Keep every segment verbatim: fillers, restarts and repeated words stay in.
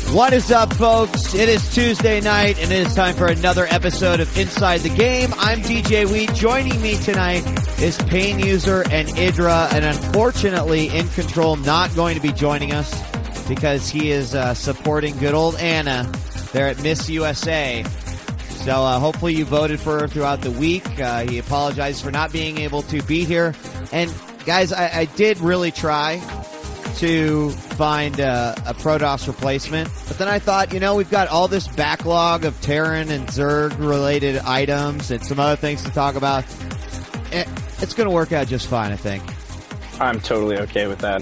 What is up, folks? It is Tuesday night, and it is time for another episode of Inside the Game. I'm D J Wheat. Joining me tonight is Pain User and Idra, and unfortunately, In Control not going to be joining us because he is uh, supporting good old Anna there at Miss U S A. So uh, hopefully you voted for her throughout the week. Uh, he apologized for not being able to be here. And guys, I, I did really try to find uh, a Protoss replacement, but then I thought, you know, we've got all this backlog of Terran and Zerg related items and some other things to talk about. It, it's going to work out just fine, I think. I'm totally okay with that.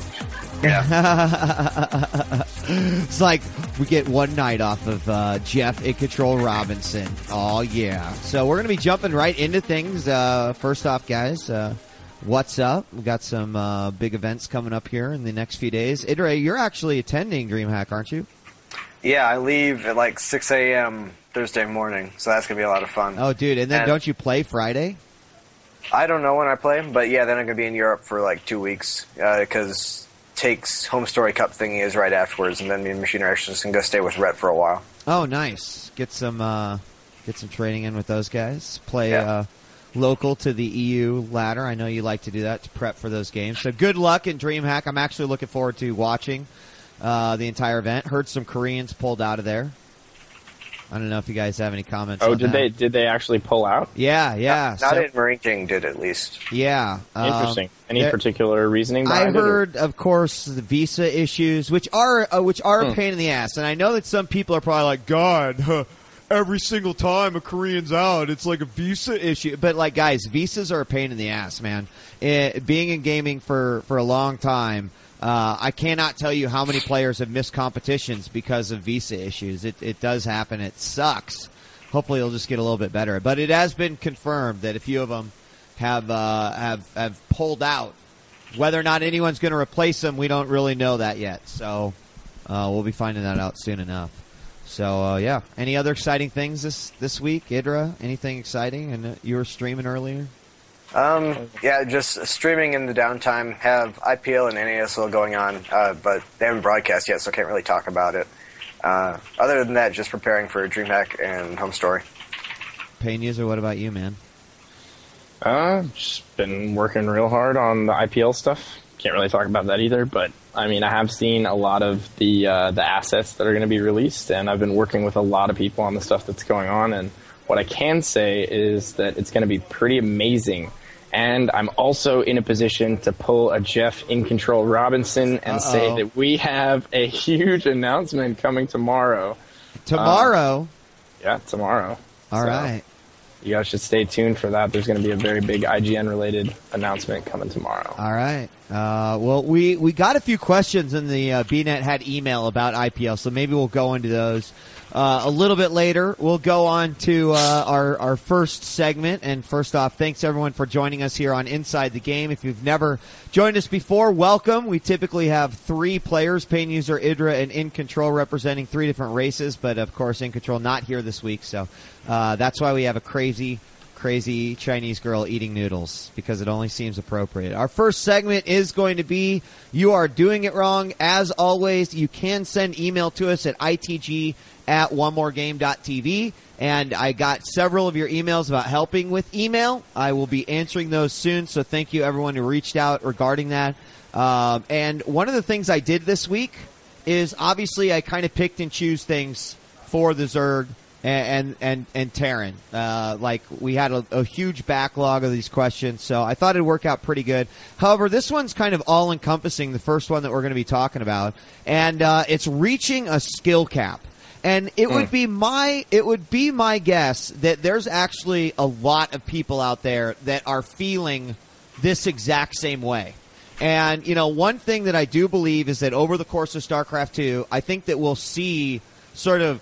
Yeah. It's like we get one night off of uh, Jeff In Control Robinson. Oh, yeah. So we're going to be jumping right into things. Uh, first off, guys, uh, what's up? We got some uh, big events coming up here in the next few days. Idre, you're actually attending DreamHack, aren't you? Yeah, I leave at like six a.m. Thursday morning, so that's going to be a lot of fun. Oh, dude, and then and don't you play Friday? I don't know when I play, but yeah, then I'm going to be in Europe for like two weeks because uh, Take's Home Story Cup thingy is right afterwards, and then me and Machine are actually just going to go stay with Rhett for a while. Oh, nice. Get some uh, get some training in with those guys. Play yeah. uh, local to the E U ladder. I know you like to do that to prep for those games. So good luck in DreamHack. I'm actually looking forward to watching uh, the entire event. Heard some Koreans pulled out of there. I don't know if you guys have any comments Oh, on did that. they did they actually pull out? Yeah, yeah. Not, not so, in Marine King did, at least. Yeah. Interesting. Um, Any there, particular reasoning behind I it? heard, Or? of course, the visa issues, which are uh, which are Hmm. a pain in the ass. And I know that some people are probably like, God, huh, every single time a Korean's out, it's like a visa issue. But, like, guys, visas are a pain in the ass, man. It, being in gaming for, for a long time, uh, I cannot tell you how many players have missed competitions because of visa issues. It, it does happen. It sucks. Hopefully it'll just get a little bit better. But it has been confirmed that a few of them have uh, have have pulled out. Whether or not anyone's going to replace them, we don't really know that yet. So uh, we'll be finding that out soon enough. So uh, yeah, any other exciting things this this week, Idra? Anything exciting? And uh, you were streaming earlier. Um, yeah, just streaming in the downtime. Have I P L and N A S L going on, uh, but they haven't broadcast yet, so I can't really talk about it. Uh, other than that, just preparing for DreamHack and Home Story. Pain User, what about you, man? Uh, just been working real hard on the I P L stuff. Can't really talk about that either, but I mean, I have seen a lot of the uh, the assets that are going to be released, and I've been working with a lot of people on the stuff that's going on. And what I can say is that it's going to be pretty amazing. And I'm also in a position to pull a Jeff In Control Robinson and Uh-oh. say that we have a huge announcement coming tomorrow. Tomorrow? Um, yeah, tomorrow. All so right. You guys should stay tuned for that. There's going to be a very big I G N-related announcement coming tomorrow. All right. Uh, well, we, we got a few questions in the uh, B net had email about I P L, so maybe we'll go into those uh, a little bit later. We'll go on to uh, our, our first segment. And first off, thanks everyone for joining us here on Inside the Game. If you've never joined us before, welcome. We typically have three players, Pain User, Idra, and In Control, representing three different races. But, of course, In Control not here this week, so uh, that's why we have a crazy crazy Chinese girl eating noodles, because it only seems appropriate. Our first segment is going to be You Are Doing It Wrong. As always, you can send email to us at I T G at one more game dot T V, and I got several of your emails about helping with email. I will be answering those soon, so thank you everyone who reached out regarding that. Um, and one of the things I did this week is obviously I kind of picked and choose things for the Zerg and and and Terran. Uh, like we had a, a huge backlog of these questions, so I thought it'd work out pretty good. However, this one's kind of all encompassing, the first one that we're going to be talking about, and uh, it's reaching a skill cap. And it mm. would be my it would be my guess that there's actually a lot of people out there that are feeling this exact same way. And you know, one thing that I do believe is that over the course of StarCraft two, I think that we'll see sort of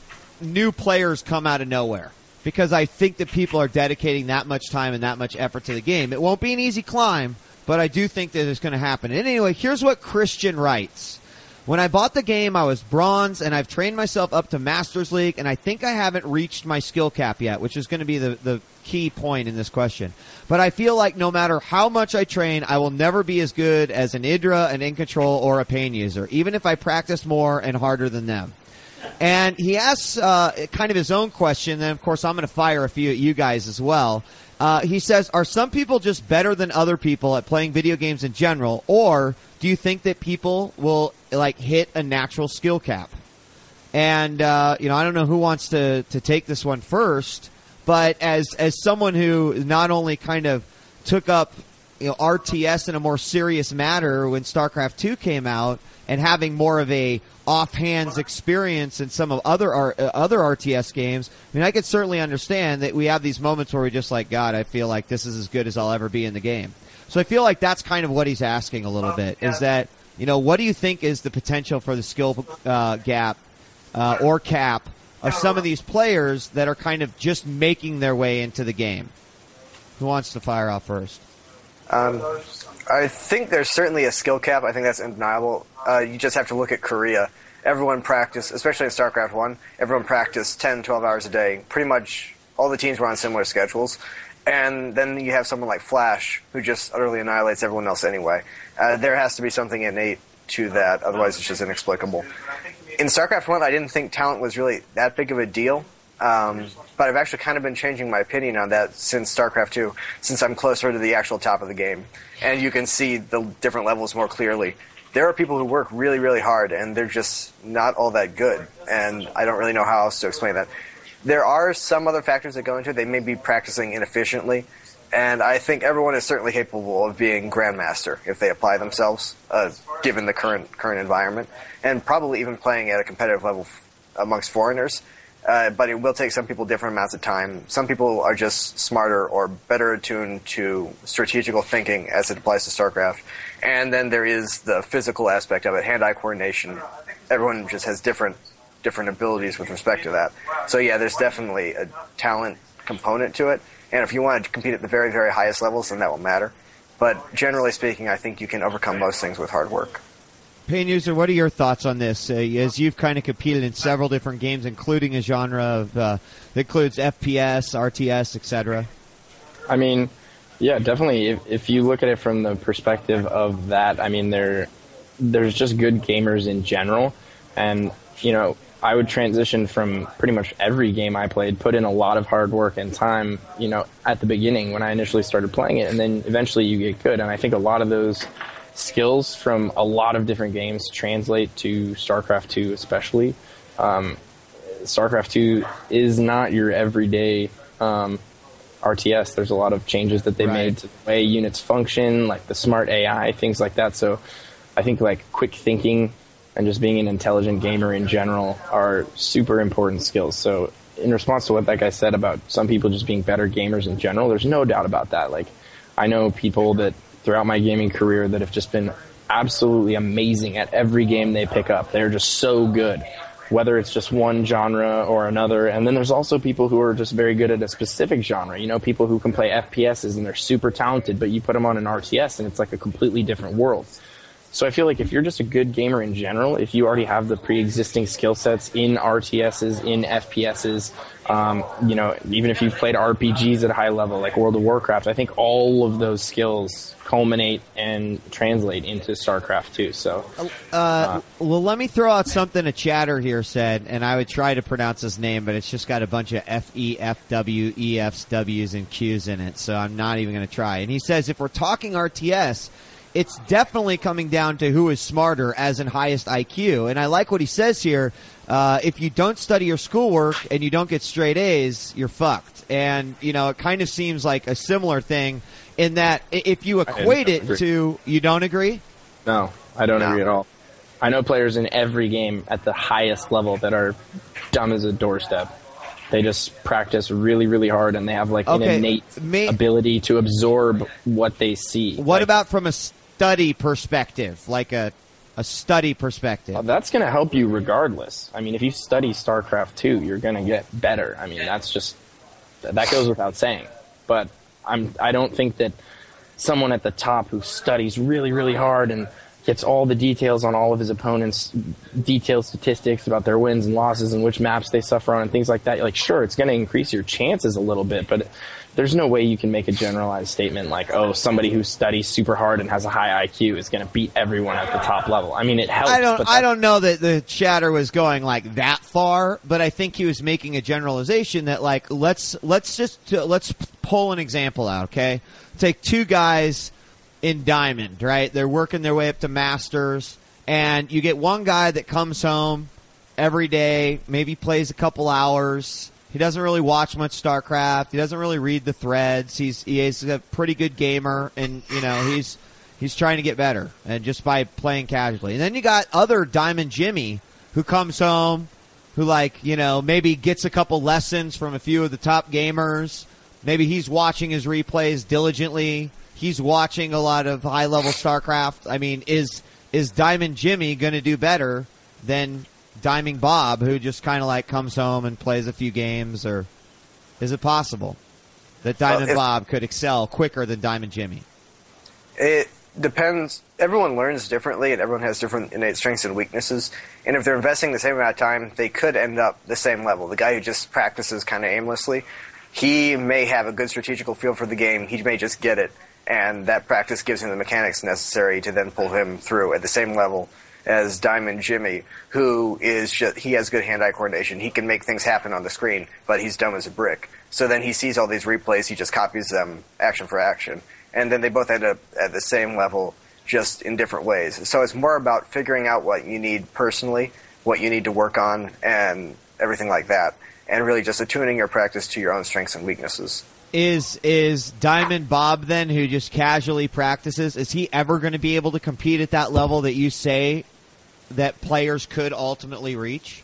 new players come out of nowhere, because I think that people are dedicating that much time and that much effort to the game. It won't be an easy climb, but I do think that it's going to happen. And anyway, here's what Christian writes. When I bought the game, I was bronze, and I've trained myself up to Masters League, and I think I haven't reached my skill cap yet, which is going to be the, the key point in this question. But I feel like no matter how much I train, I will never be as good as an Idra, an In Control, or a Pain User, even if I practice more and harder than them. And he asks uh, kind of his own question, and of course I'm going to fire a few at you guys as well. Uh, he says, are some people just better than other people at playing video games in general, or do you think that people will like hit a natural skill cap? And, uh, you know, I don't know who wants to, to take this one first, but as as someone who not only kind of took up, you know, R T S in a more serious matter when StarCraft two came out, and having more of a offhands experience in some of other R, uh, other R T S games, I mean, I could certainly understand that we have these moments where we just like, God, I feel like this is as good as I'll ever be in the game. So I feel like that's kind of what he's asking a little bit, is that, you know, what do you think is the potential for the skill uh, gap uh, or cap of some of these players that are kind of just making their way into the game? Who wants to fire off first? Um, I think there's certainly a skill cap. I think that's undeniable. Uh, you just have to look at Korea. Everyone practiced, especially in StarCraft one, everyone practiced ten, twelve hours a day. Pretty much all the teams were on similar schedules. And then you have someone like Flash, who just utterly annihilates everyone else anyway. Uh, there has to be something innate to that, otherwise it's just inexplicable. In StarCraft one, I didn't think talent was really that big of a deal. Um, but I've actually kind of been changing my opinion on that since StarCraft two, since I'm closer to the actual top of the game. And you can see the different levels more clearly. There are people who work really, really hard, and they're just not all that good. And I don't really know how else to explain that. There are some other factors that go into it. They may be practicing inefficiently. And I think everyone is certainly capable of being Grandmaster if they apply themselves, uh, given the current current environment. And probably even playing at a competitive level f- amongst foreigners. Uh, but it will take some people different amounts of time. Some people are just smarter or better attuned to strategical thinking as it applies to StarCraft. And then there is the physical aspect of it, hand-eye coordination. Everyone just has different different abilities with respect to that. So yeah, there's definitely a talent component to it. And if you want to compete at the very, very highest levels, then that will matter. But generally speaking, I think you can overcome most things with hard work. Pain User, what are your thoughts on this? Uh, as you've kind of competed in several different games, including a genre of uh, that includes F P S, R T S, et cetera. I mean, yeah, definitely. If, if you look at it from the perspective of that, I mean, there there's just good gamers in general, and you know, I would transition from pretty much every game I played, put in a lot of hard work and time, you know, at the beginning when I initially started playing it, and then eventually you get good. And I think a lot of those skills from a lot of different games translate to StarCraft two especially. Um, StarCraft two is not your everyday um, R T S. There's a lot of changes that they right. made to the way units function, like the smart A I, things like that. So I think like quick thinking and just being an intelligent gamer in general are super important skills. So in response to what that guy said about some people just being better gamers in general, there's no doubt about that. Like, I know people that throughout my gaming career that have just been absolutely amazing at every game they pick up. They're just so good, whether it's just one genre or another. And then there's also people who are just very good at a specific genre. You know, people who can play F P S's and they're super talented, but you put them on an R T S and it's like a completely different world. So I feel like if you're just a good gamer in general, if you already have the pre-existing skill sets in R T S's, in F P S's, um, you know, even if you've played R P Gs at a high level like World of Warcraft, I think all of those skills culminate and translate into StarCraft two. So, uh, uh, well, let me throw out something a chatter here said, and I would try to pronounce his name, but it's just got a bunch of F E F W, E Fs, Ws, and Qs in it, so I'm not even going to try. And he says, if we're talking R T S, it's definitely coming down to who is smarter, as in highest I Q. And I like what he says here. Uh, if you don't study your schoolwork and you don't get straight A's, you're fucked. And, you know, it kind of seems like a similar thing in that if you equate it agree. to, you don't agree? No, I don't no. agree at all. I know players in every game at the highest level that are dumb as a doorstep. They just practice really, really hard, and they have like okay. an innate May- ability to absorb what they see. What like, about from a study perspective, like a a study perspective? Well, that's going to help you regardless. I mean, if you study StarCraft two, you're going to get better. I mean, that's just that goes without saying. But I'm I don't think that someone at the top who studies really, really hard and gets all the details on all of his opponents, detailed statistics about their wins and losses and which maps they suffer on and things like that. Like, sure, it's going to increase your chances a little bit, but there's no way you can make a generalized statement like, oh, somebody who studies super hard and has a high I Q is going to beat everyone at the top level. I mean, it helps. I don't, but I don't know that the chatter was going like that far, but I think he was making a generalization that like, let's, let's just, let's pull an example out, okay? Take two guys in Diamond, right? They're working their way up to Masters, and you get one guy that comes home every day, maybe plays a couple hours. He doesn't really watch much StarCraft. He doesn't really read the threads. He's he's a pretty good gamer, and you know he's he's trying to get better, and just by playing casually. And then you got other Diamond Jimmy who comes home, who like you know maybe gets a couple lessons from a few of the top gamers. Maybe he's watching his replays diligently. He's watching a lot of high-level StarCraft. I mean, is is Diamond Jimmy going to do better than Diamond Bob, who just kind of like comes home and plays a few games? Or is it possible that Diamond well, if, Bob could excel quicker than Diamond Jimmy? It depends. Everyone learns differently, and everyone has different innate strengths and weaknesses. And if they're investing the same amount of time, they could end up the same level. The guy who just practices kind of aimlessly, he may have a good strategical feel for the game. He may just get it. And that practice gives him the mechanics necessary to then pull him through at the same level as Diamond Jimmy, who is just, he has good hand-eye coordination. He can make things happen on the screen, but he's dumb as a brick. So then he sees all these replays, he just copies them action for action. And then they both end up at the same level, just in different ways. So it's more about figuring out what you need personally, what you need to work on, and everything like that. And really just attuning your practice to your own strengths and weaknesses. Is is Diamond Bob then, who just casually practices, is he ever going to be able to compete at that level that you say that players could ultimately reach?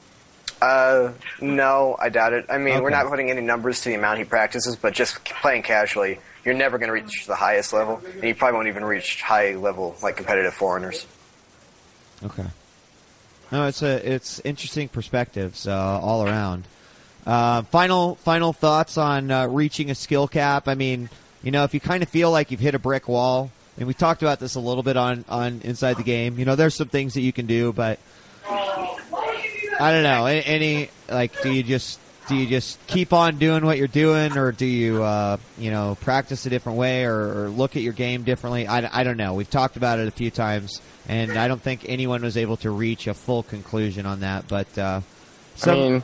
Uh, no, I doubt it. I mean, Okay. We're not putting any numbers to the amount he practices, but just playing casually, you're never going to reach the highest level, and you probably won't even reach high level, like competitive foreigners. Okay. No, it's a it's interesting perspectives uh, all around. Uh, final final thoughts on uh, reaching a skill cap. I mean, you know, if you kind of feel like you've hit a brick wall, and we talked about this a little bit on, on Inside the Game. You know, there's some things that you can do, but I don't know. Any, any like, do you just do you just keep on doing what you're doing, or do you uh, you know practice a different way, or, or look at your game differently? I, I don't know. We've talked about it a few times, and I don't think anyone was able to reach a full conclusion on that. But uh, some, I mean,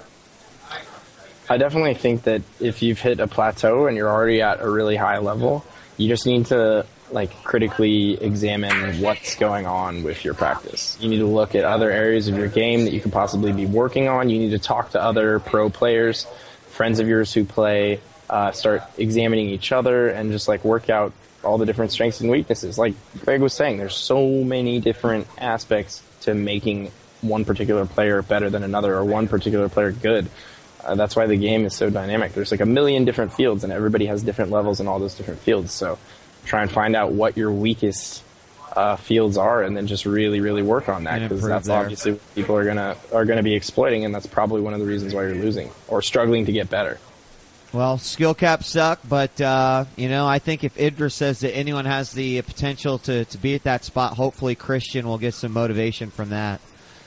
I definitely think that if you've hit a plateau and you're already at a really high level, you just need to like critically examine what's going on with your practice. You need to look at other areas of your game that you could possibly be working on. You need to talk to other pro players, friends of yours who play, uh, start examining each other and just like work out all the different strengths and weaknesses. Like Greg was saying, there's so many different aspects to making one particular player better than another or one particular player good. Uh, that's why the game is so dynamic. There's like a million different fields, and everybody has different levels in all those different fields. So try and find out what your weakest uh, fields are, and then just really, really work on that, because that's there. Obviously what people are gonna are gonna be exploiting, and that's probably one of the reasons why you're losing or struggling to get better. Well, skill caps suck, but uh, you know, I think if Idris says that anyone has the potential to, to be at that spot, hopefully Christian will get some motivation from that.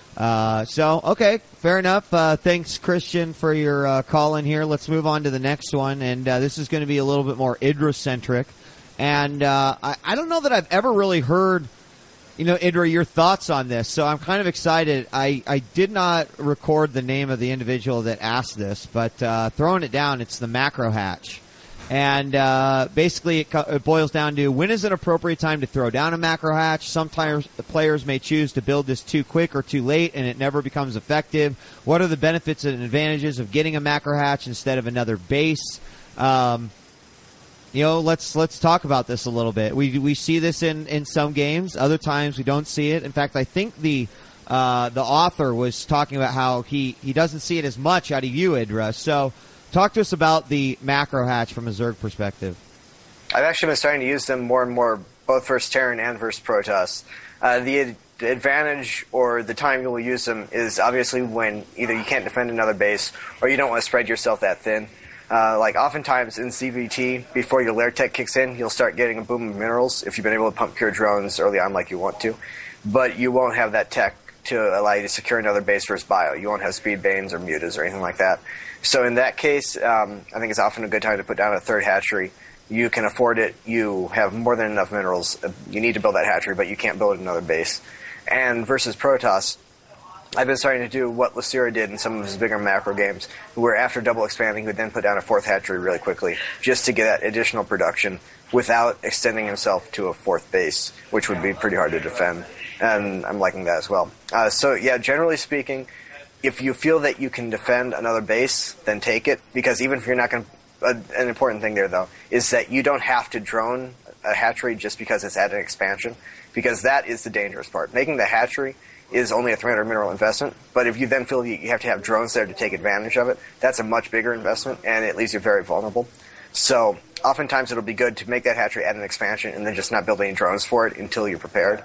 Uh, so, okay, fair enough. Uh, thanks, Christian, for your uh, call in here. Let's move on to the next one, and uh, this is going to be a little bit more Idris-centric. And uh, I, I don't know that I've ever really heard, you know, Idra, your thoughts on this, so I'm kind of excited. I, I did not record the name of the individual that asked this, but uh, throwing it down, it's the Macro Hatch. And uh, basically it, co- it boils down to, when is an appropriate time to throw down a Macro Hatch? Sometimes the players may choose to build this too quick or too late, and it never becomes effective. What are the benefits and advantages of getting a Macro Hatch instead of another base? Um, you know, let's let's talk about this a little bit. We we see this in, in some games. Other times we don't see it. In fact, I think the uh, the author was talking about how he, he doesn't see it as much out of you, Idra. So talk to us about the Macro Hatch from a Zerg perspective. I've actually been starting to use them more and more, both versus Terran and versus Protoss. Uh, the, ad- the advantage or the time you will use them is obviously when either you can't defend another base or you don't want to spread yourself that thin. Uh, like oftentimes in C V T, before your lair tech kicks in, you'll start getting a boom of minerals if you've been able to pump pure drones early on like you want to. But you won't have that tech to allow you to secure another base versus bio. You won't have speed banes or mutas or anything like that. So in that case, um, I think it's often a good time to put down a third hatchery. You can afford it. You have more than enough minerals. You need to build that hatchery, but you can't build another base. And versus Protoss, I've been starting to do what Lucira did in some of his bigger macro games, where after double expanding, he would then put down a fourth hatchery really quickly, just to get that additional production without extending himself to a fourth base, which would be pretty hard to defend. And I'm liking that as well. Uh, so yeah, generally speaking, if you feel that you can defend another base, then take it, because even if you're not going to, uh, an important thing there though, is that you don't have to drone a hatchery just because it's at an expansion, because that is the dangerous part. Making the hatchery is only a three hundred mineral investment, but if you then feel you have to have drones there to take advantage of it, that's a much bigger investment, and it leaves you very vulnerable. So oftentimes it'll be good to make that hatchery at an expansion and then just not build any drones for it until you're prepared.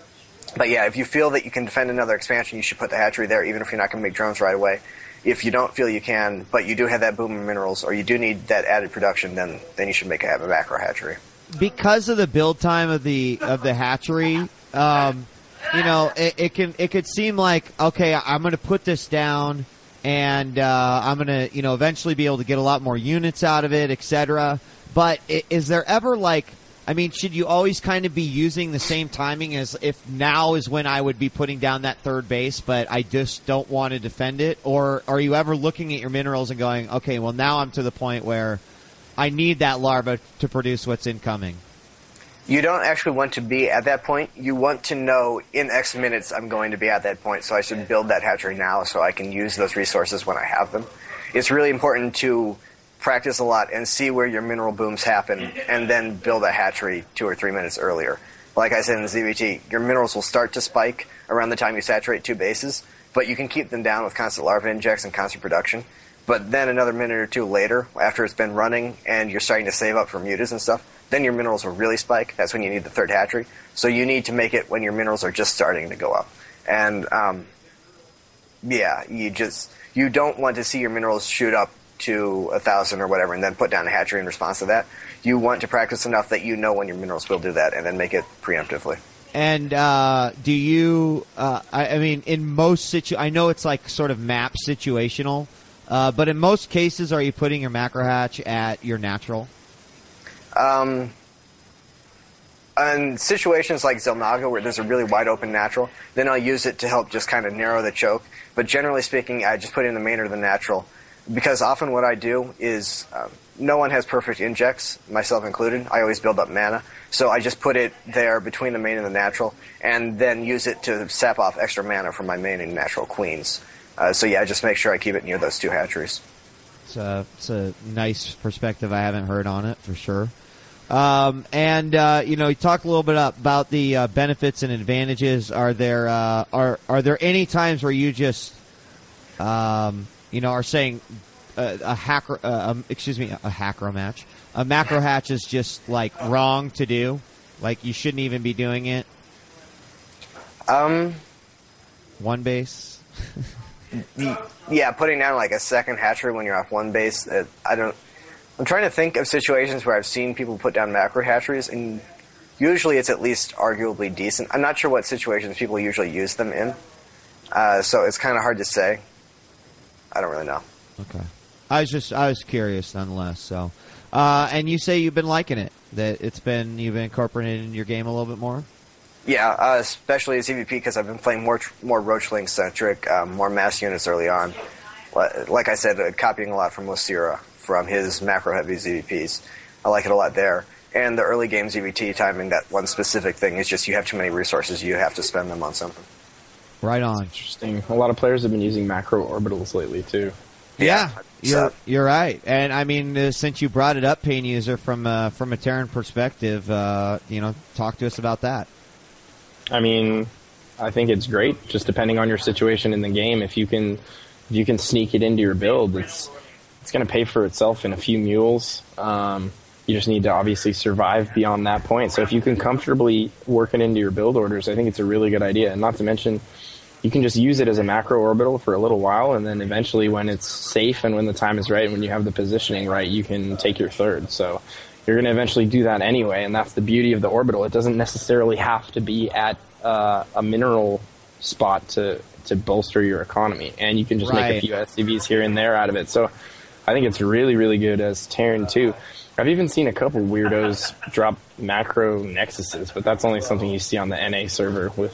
But yeah, if you feel that you can defend another expansion, you should put the hatchery there, even if you're not going to make drones right away. If you don't feel you can, but you do have that boom of minerals, or you do need that added production, then then you should make a, have a macro hatchery. Because of the build time of the of the hatchery, um, you know, it, it can it could seem like, okay, I'm going to put this down, and uh, I'm going to, you know, eventually be able to get a lot more units out of it, et cetera. But is there ever like, I mean, should you always kind of be using the same timing as if now is when I would be putting down that third base, but I just don't want to defend it? Or are you ever looking at your minerals and going, okay, well, now I'm to the point where I need that larva to produce what's incoming? You don't actually want to be at that point. You want to know in X minutes I'm going to be at that point, so I should build that hatchery now so I can use those resources when I have them. It's really important to practice a lot and see where your mineral booms happen, and then build a hatchery two or three minutes earlier. Like I said in the Z V T, your minerals will start to spike around the time you saturate two bases, but you can keep them down with constant larva injects and constant production. But then another minute or two later, after it's been running and you're starting to save up for mutas and stuff, then your minerals will really spike. That's when you need the third hatchery. So you need to make it when your minerals are just starting to go up. And um, yeah, you just you don't want to see your minerals shoot up to a thousand or whatever and then put down a hatchery in response to that. You want to practice enough that you know when your minerals will do that, and then make it preemptively. And uh, do you, uh, I, I mean, in most situ, I know it's like sort of map situational, uh, but in most cases, are you putting your macro hatch at your natural? Um, in situations like Xel'Naga, where there's a really wide open natural, then I'll use it to help just kind of narrow the choke. But generally speaking, I just put it in the main or the natural. Because often what I do is, um, no one has perfect injects, myself included. I always build up mana. So I just put it there between the main and the natural, and then use it to sap off extra mana from my main and natural queens. Uh, so yeah, just make sure I keep it near those two hatcheries. It's a, it's a nice perspective I haven't heard on it, for sure. Um, and, uh, you know, you talked a little bit about the uh, benefits and advantages. Are there, uh, are, are there any times where you just, um, you know, are saying uh, a hacker, uh, um, excuse me, a hacker match, a macro hatch is just like wrong to do, like you shouldn't even be doing it? Um, one base. Yeah, putting down like a second hatchery when you're off one base. Uh, I don't. I'm trying to think of situations where I've seen people put down macro hatcheries, and usually it's at least arguably decent. I'm not sure what situations people usually use them in, uh, so it's kind of hard to say. I don't really know. Okay. I was just, I was curious nonetheless. So, uh, and you say you've been liking it, that it's been, you've been incorporated in your game a little bit more? Yeah, uh, especially as E V P, because I've been playing more more Roachling centric, um, more mass units early on. Like I said, uh, copying a lot from Lucira, from his macro heavy Z V Ps. I like it a lot there. And the early game Z V T timing, that one specific thing is just you have too many resources, you have to spend them on something. Right on. Interesting. A lot of players have been using macro orbitals lately too. Yeah, you're you're right. And I mean, uh, since you brought it up, Pain User, from uh, from a Terran perspective, uh, you know, talk to us about that. I mean, I think it's great. Just depending on your situation in the game, if you can, if you can sneak it into your build, it's it's going to pay for itself in a few mules. Um, you just need to obviously survive beyond that point. So if you can comfortably work it into your build orders, I think it's a really good idea. And not to mention, you can just use it as a macro orbital for a little while, and then eventually when it's safe and when the time is right and when you have the positioning right, you can take your third. So you're going to eventually do that anyway, and that's the beauty of the orbital. It doesn't necessarily have to be at uh, a mineral spot to, to bolster your economy, and you can just Right. make a few S C Vs here and there out of it. So I think it's really, really good as Terran too. I've even seen a couple weirdos drop macro Nexuses, but that's only something you see on the N A server with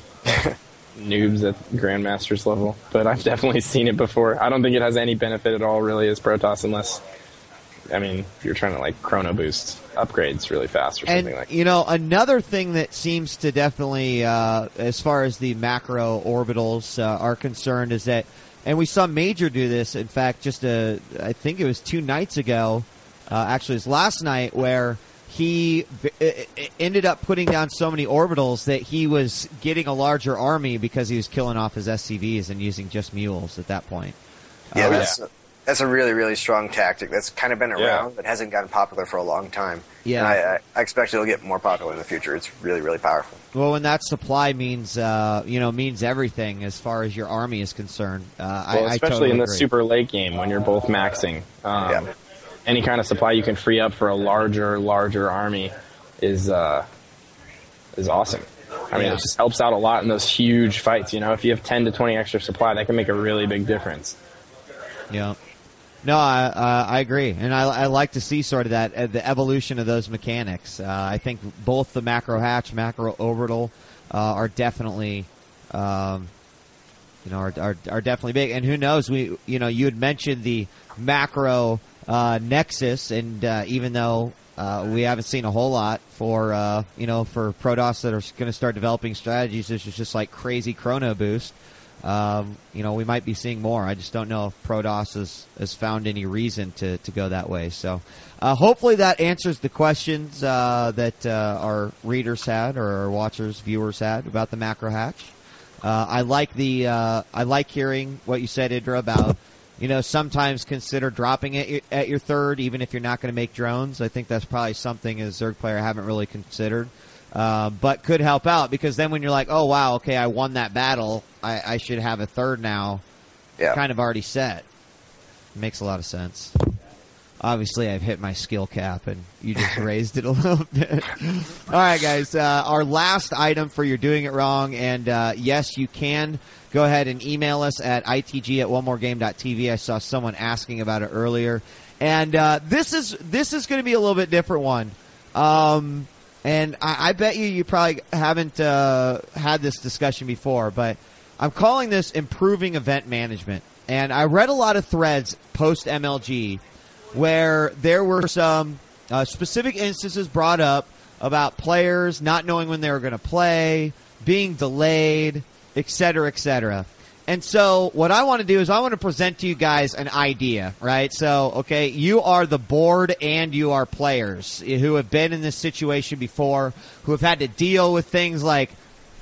noobs at Grandmasters level. But I've definitely seen it before. I don't think it has any benefit at all, really, as Protoss, unless, I mean, you're trying to, like, chrono boost upgrades really fast or And, something like that. you know, another thing that seems to definitely, uh, as far as the macro orbitals uh, are concerned, is that, and we saw Major do this, in fact, just a, I think it was two nights ago, uh, actually it was last night, where he b- ended up putting down so many orbitals that he was getting a larger army because he was killing off his S C Vs and using just mules at that point. Yeah, Oh, that's yeah. that's a really really strong tactic. That's kind of been around, Yeah. but hasn't gotten popular for a long time. Yeah. and I, I, I expect it'll get more popular in the future. It's really really powerful. Well, when that supply means, uh, you know, means everything as far as your army is concerned. Uh, Well, I, I especially totally in the agree. super late game when you're both maxing. Um, Yeah. Any kind of supply you can free up for a larger, larger army is uh, is awesome. I mean, Yeah. it just helps out a lot in those huge fights. You know, if you have ten to twenty extra supply, that can make a really big difference. Yeah. No, I uh, I agree, and I, I like to see sort of that uh, the evolution of those mechanics. Uh, I think both the macro hatch, macro orbital, uh, are definitely, um, you know, are, are are definitely big. And who knows? We, you know, you had mentioned the macro uh, Nexus, and uh, even though uh, we haven't seen a whole lot for uh, you know for Protoss that are going to start developing strategies, this is just like crazy chrono boost. Um, you know, we might be seeing more. I just don't know if Protoss has, has found any reason to, to go that way. So, uh, hopefully that answers the questions, uh, that, uh, our readers had or our watchers, viewers had about the macro hatch. Uh, I like the, uh, I like hearing what you said, Idra, about, you know, sometimes consider dropping it at, at your third, even if you're not going to make drones. I think that's probably something as a Zerg player I haven't really considered. Uh, but could help out, because then when you're like, oh wow, okay, I won that battle, I, I should have a third now, Yeah. kind of already set. Makes a lot of sense. Obviously, I've hit my skill cap, and you just raised it a little bit. All right, guys, uh, our last item for You're Doing It Wrong, and uh, yes, you can go ahead and email us at itg at one more game dot t v. I saw someone asking about it earlier, and uh, this is this is going to be a little bit different one. Um, And I, I bet you you probably haven't uh, had this discussion before, but I'm calling this improving event management. And I read a lot of threads post M L G where there were some uh, specific instances brought up about players not knowing when they were going to play, being delayed, et cetera, et cetera. And so what I want to do is I want to present to you guys an idea, right? So, okay, you are the board and you are players who have been in this situation before, who have had to deal with things like,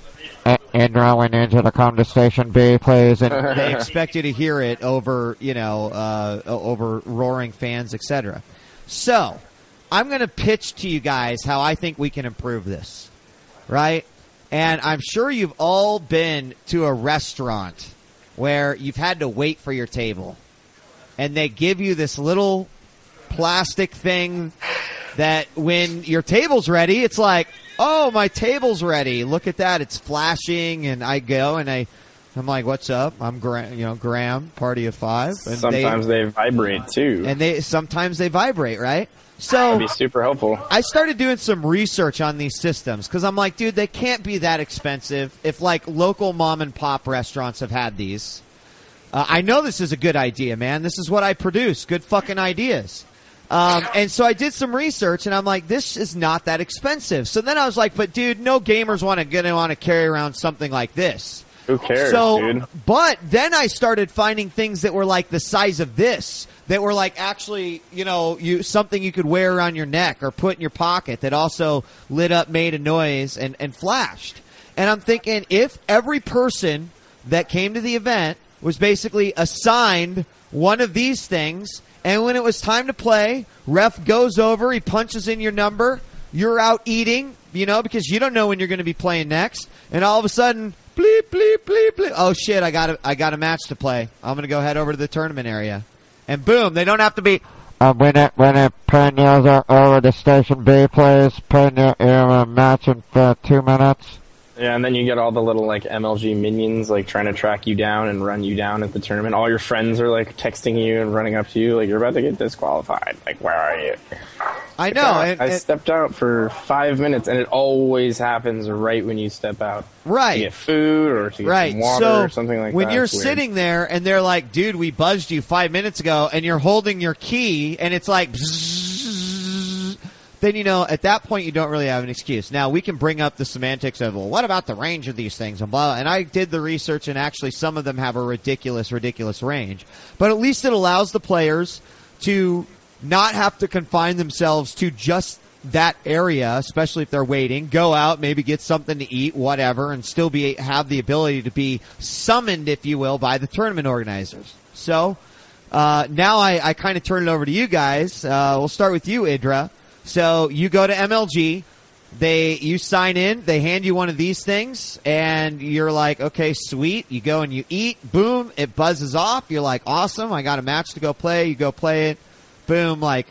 Indra, we need you to come to Station B, please. And they expect you to hear it over, you know, uh, over roaring fans, et cetera. So, I'm going to pitch to you guys how I think we can improve this, right? And I'm sure you've all been to a restaurant where you've had to wait for your table. And they give you this little plastic thing that when your table's ready, it's like, oh, my table's ready. Look at that. It's flashing. And I go and I, I'm like, what's up? I'm Graham, you know, Graham, party of five. And Sometimes they, they vibrate too. And they, sometimes they vibrate, right? So That'd be super helpful. I started doing some research on these systems because I'm like, dude, they can't be that expensive if like local mom and pop restaurants have had these. Uh, I know this is a good idea, man. This is what I produce. Good fucking ideas. Um, and so I did some research and I'm like, this is not that expensive. So then I was like, but dude, no gamers want to gonna want to carry around something like this. Who cares, So, dude? but then I started finding things that were like the size of this, that were like actually, you know, you something you could wear around your neck or put in your pocket that also lit up, made a noise, and, and flashed. And I'm thinking, if every person that came to the event was basically assigned one of these things, and when it was time to play, ref goes over, he punches in your number, you're out eating, you know, because you don't know when you're going to be playing next, and all of a sudden, bleep, bleep, bleep, bleep. Oh shit, I got a, I got a match to play. I'm gonna go head over to the tournament area. And boom, they don't have to be, Uh, when it, when it Pioneers over to Station B, please. Pioneer uh, match in uh, two minutes. Yeah, and then you get all the little, like, M L G minions, like, trying to track you down and run you down at the tournament. All your friends are, like, texting you and running up to you, like, you're about to get disqualified. Like, where are you? I know. God, and, I and, stepped out for five minutes, and it always happens right when you step out. right. To get food or to get Right. some water so or something like when that. you're It's weird. sitting there and they're like, dude, we buzzed you five minutes ago, and you're holding your key, and it's like, bzzz, then, you know, at that point, you don't really have an excuse. Now, we can bring up the semantics of, well, what about the range of these things? And blah, and I did the research, and actually some of them have a ridiculous, ridiculous range. But at least it allows the players to not have to confine themselves to just that area, especially if they're waiting, go out, maybe get something to eat, whatever, and still be have the ability to be summoned, if you will, by the tournament organizers. So, uh, now I, I kind of turn it over to you guys. Uh, we'll start with you, Idra. So you go to M L G, they, you sign in, they hand you one of these things, and you're like, okay, sweet. You go and you eat, boom, it buzzes off. You're like, awesome, I got a match to go play. You go play it, boom, like,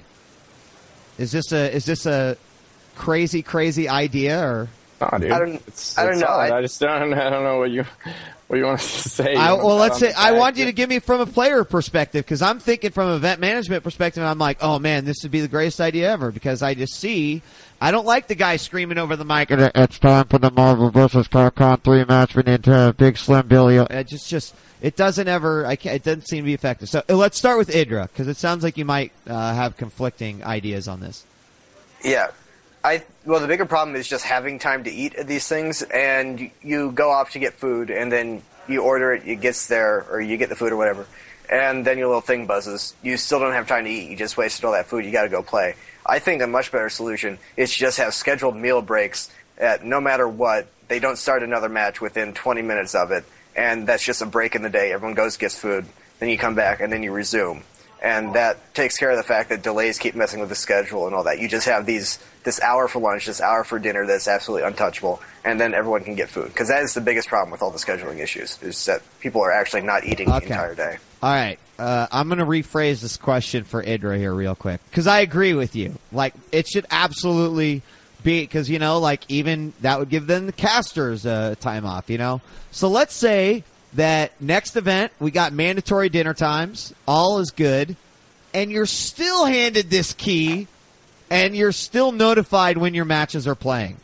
is this a, is this a crazy, crazy idea, or? Nah, dude. I don't- It's, I don't it's know. solid. I- I just don't, I don't know what you, what you want us to say. I, You want well, to let's pat say on the I back? want you to give me from a player perspective, because I'm thinking from an event management perspective. And I'm like, oh man, this would be the greatest idea ever, because I just see, I don't like the guy screaming over the mic. It- It's time for the Marvel versus Capcom three match. We need to have Big Slim Billy. It just, just it doesn't ever. I can't, it doesn't seem to be effective. So uh, let's start with Idra, because it sounds like you might uh, have conflicting ideas on this. Yeah. I well, the bigger problem is just having time to eat at these things, and you, you go off to get food, and then you order it, it gets there, or you get the food or whatever, and then your little thing buzzes. You still don't have time to eat. You just wasted all that food. You got to go play. I think a much better solution is to just have scheduled meal breaks at no matter what. They don't start another match within twenty minutes of it, and that's just a break in the day. Everyone goes, gets food, then you come back, and then you resume. And that takes care of the fact that delays keep messing with the schedule and all that. You just have these this hour for lunch, this hour for dinner that's absolutely untouchable, and then everyone can get food. Because that is the biggest problem with all the scheduling issues, is that people are actually not eating Okay. the entire day. All right, uh, I'm going to rephrase this question for Idra here real quick, because I agree with you. Like, it should absolutely be, because, you know, like, even that would give them the casters uh, time off, you know? So let's say that next event, we got mandatory dinner times, all is good, and you're still handed this key, and you're still notified when your matches are playing.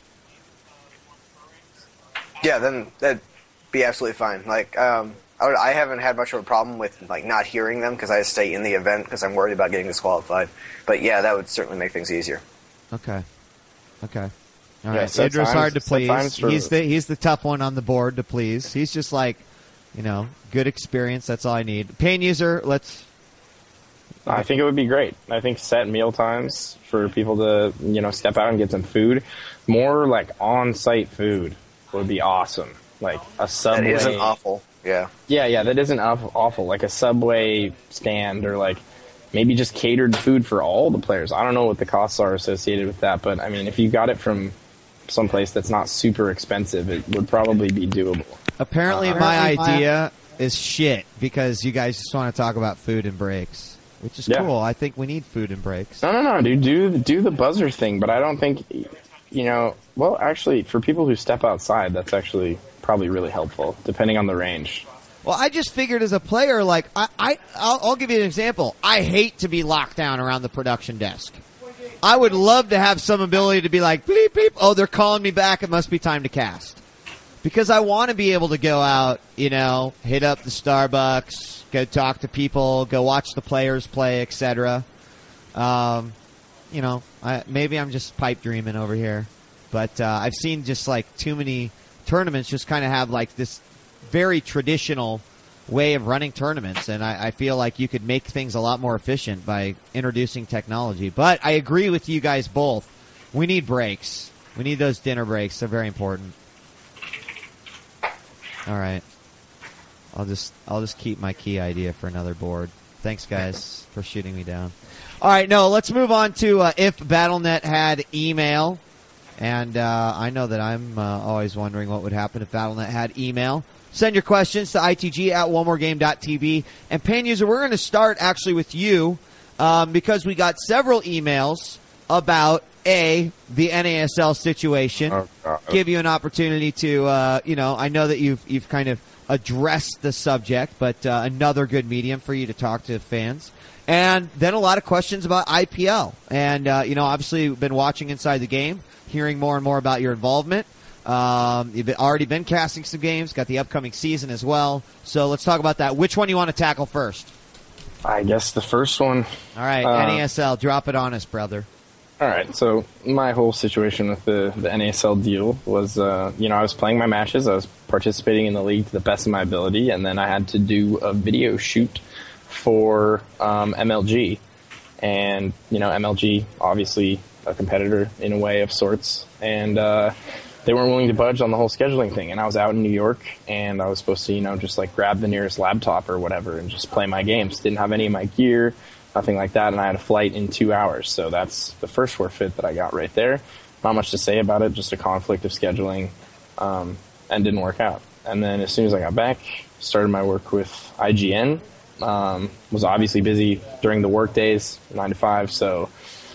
Yeah, then that'd be absolutely fine. Like, um, I, would, I haven't had much of a problem with like not hearing them because I stay in the event because I'm worried about getting disqualified. But yeah, that would certainly make things easier. Okay. Okay. All Yeah, right. set Idra's times- hard to set please. times for- He's the he's the tough one on the board to please. He's just like, you know, good experience. That's all I need. Pain user. Let's. I think it would be great. I think set meal times for people to, you know, step out and get some food. More like on-site food would be awesome. Like a That Subway. isn't awful. Yeah. Yeah, yeah, that isn't awful, awful. Like a Subway stand or like maybe just catered food for all the players. I don't know what the costs are associated with that, but I mean, if you got it from someplace that's not super expensive, it would probably be doable. Apparently, Uh, my apparently my- idea is shit because you guys just want to talk about food and breaks, which is Yeah. cool. I think we need food and breaks. No, no, no, dude. Do do the buzzer thing, but I don't think, you know. Well, actually, for people who step outside, that's actually probably really helpful, depending on the range. Well, I just figured as a player, like I, I I'll, I'll give you an example. I hate to be locked down around the production desk. I would love to have some ability to be like, bleep, bleep. Oh, they're calling me back. It must be time to cast. Because I want to be able to go out, you know, hit up the Starbucks, go talk to people, go watch the players play, et cetera. Um, you know, I, maybe I'm just pipe dreaming over here, but uh, I've seen just like too many tournaments just kind of have like this very traditional way of running tournaments, and I, I feel like you could make things a lot more efficient by introducing technology. But I agree with you guys both. We need breaks. We need those dinner breaks. They're very important. All right. I'll just I'll just keep my key idea for another board. Thanks, guys, for shooting me down. All right, no, let's move on to uh, if Battle dot net had email. And uh, I know that I'm uh, always wondering what would happen if Battle dot net had email. Send your questions to I T G at one more game dot T V. And Pan User, we're going to start actually with you um, because we got several emails about, A, the N A S L situation. Oh, Give you an opportunity to, uh, you know, I know that you've you've kind of addressed the subject, but uh, another good medium for you to talk to fans. And then a lot of questions about I P L. And, uh, you know, obviously we've been watching Inside the Game, hearing more and more about your involvement. Um, you've already been casting some games, got the upcoming season as well. So let's talk about that. Which one do you want to tackle first? I guess the first one. All right, uh, N A S L, drop it on us, brother. All right, so my whole situation with the, the N A S L deal was, uh, you know, I was playing my matches, I was participating in the league to the best of my ability, and then I had to do a video shoot for um, M L G. And, you know, M L G, obviously a competitor in a way of sorts, and uh, they weren't willing to budge on the whole scheduling thing. And I was out in New York, and I was supposed to, you know, just like grab the nearest laptop or whatever and just play my games. Didn't have any of my gear, nothing like that, and I had a flight in two hours. So that's the first forfeit that I got right there. Not much to say about it, just a conflict of scheduling, um, and didn't work out. And then as soon as I got back, started my work with I G N. Um, was obviously busy during the work days, nine to five, so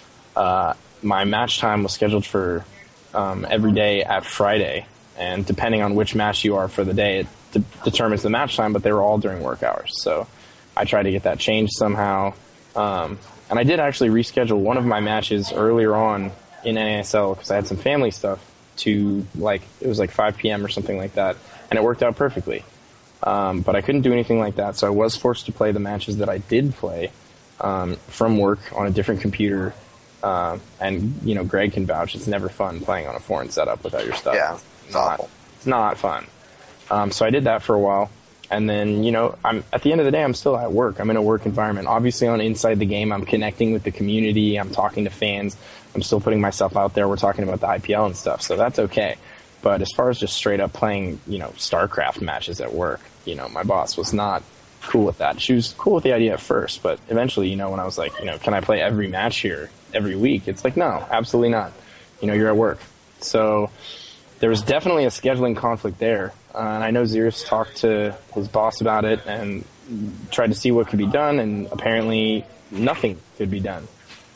uh, my match time was scheduled for um, every day at Friday, and depending on which match you are for the day, it de- determines the match time, but they were all during work hours. So I tried to get that changed somehow, um, and I did actually reschedule one of my matches earlier on in N A S L because I had some family stuff to, like, it was like five p.m. or something like that, and it worked out perfectly. Um, but I couldn't do anything like that, so I was forced to play the matches that I did play um, from work on a different computer. Uh, and, you know, Greg can vouch, it's never fun playing on a foreign setup without your stuff. Yeah, it's, it's not, awful. It's not fun. Um, so I did that for a while. And then, you know, I'm at the end of the day, I'm still at work. I'm in a work environment. Obviously, on Inside the Game, I'm connecting with the community. I'm talking to fans. I'm still putting myself out there. We're talking about the I P L and stuff, so that's okay. But as far as just straight up playing, you know, StarCraft matches at work, you know, my boss was not cool with that. She was cool with the idea at first, but eventually, you know, when I was like, you know, can I play every match here every week? It's like, no, absolutely not. You know, you're at work. So there was definitely a scheduling conflict there. Uh, and I know Xerus talked to his boss about it and tried to see what could be done, and apparently nothing could be done.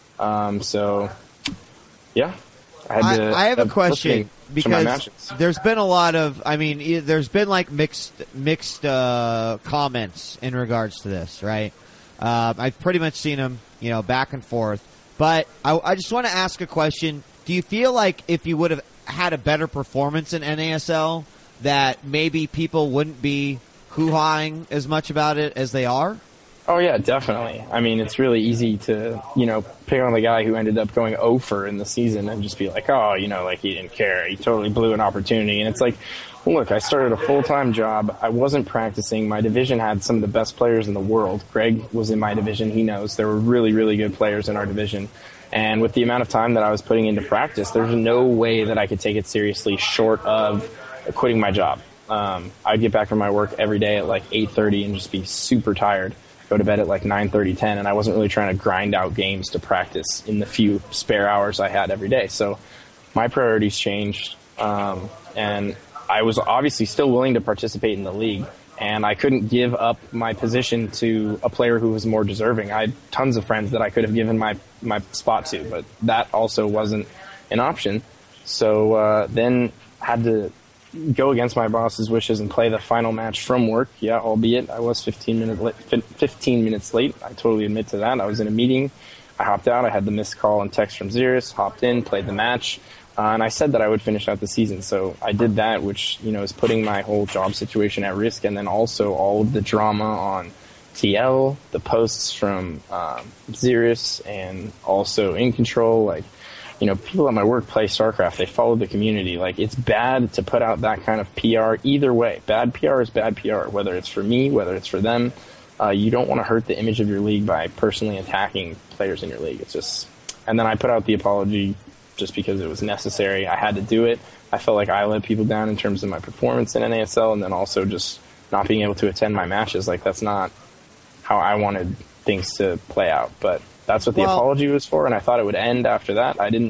Um, so, yeah. I, had to, I, I have a question because there's been a lot of, I mean, there's been like mixed mixed uh, comments in regards to this, right? Uh, I've pretty much seen them, you know, back and forth. But I, I just want to ask a question. Do you feel like if you would have had a better performance in N A S L, that maybe people wouldn't be hoo-hawing as much about it as they are? Oh, yeah, definitely. I mean, it's really easy to, you know, pick on the guy who ended up going oh for in the season and just be like, oh, you know, like he didn't care. He totally blew an opportunity. And it's like, well, look, I started a full-time job. I wasn't practicing. My division had some of the best players in the world. Greg was in my division. He knows. There were really, really good players in our division. And with the amount of time that I was putting into practice, there's no way that I could take it seriously short of quitting my job. Um, I'd get back from my work every day at like eight thirty and just be super tired. Go to bed at like nine thirty, ten, and I wasn't really trying to grind out games to practice in the few spare hours I had every day. So my priorities changed, um, and I was obviously still willing to participate in the league, and I couldn't give up my position to a player who was more deserving. I had tons of friends that I could have given my, my spot to, but that also wasn't an option. So uh, then had to go against my boss's wishes and play the final match from work. Yeah, albeit I was fifteen minutes late, fifteen minutes late. I totally admit to that. I was in a meeting. I hopped out. I had the missed call and text from Xerus, hopped in, played the match, uh, and I said that I would finish out the season. So I did that, which, you know, is putting my whole job situation at risk, and then also all of the drama on T L, the posts from um, Xerus, and also In Control, like, you know, people at my work play StarCraft. They follow the community. Like, it's bad to put out that kind of P R either way. Bad P R is bad P R, whether it's for me, whether it's for them. Uh, you don't want to hurt the image of your league by personally attacking players in your league. It's just, and then I put out the apology just because it was necessary. I had to do it. I felt like I let people down in terms of my performance in N A S L, and then also just not being able to attend my matches. Like, that's not how I wanted things to play out. But that's what the well, apology was for, and I thought it would end after that. I didn't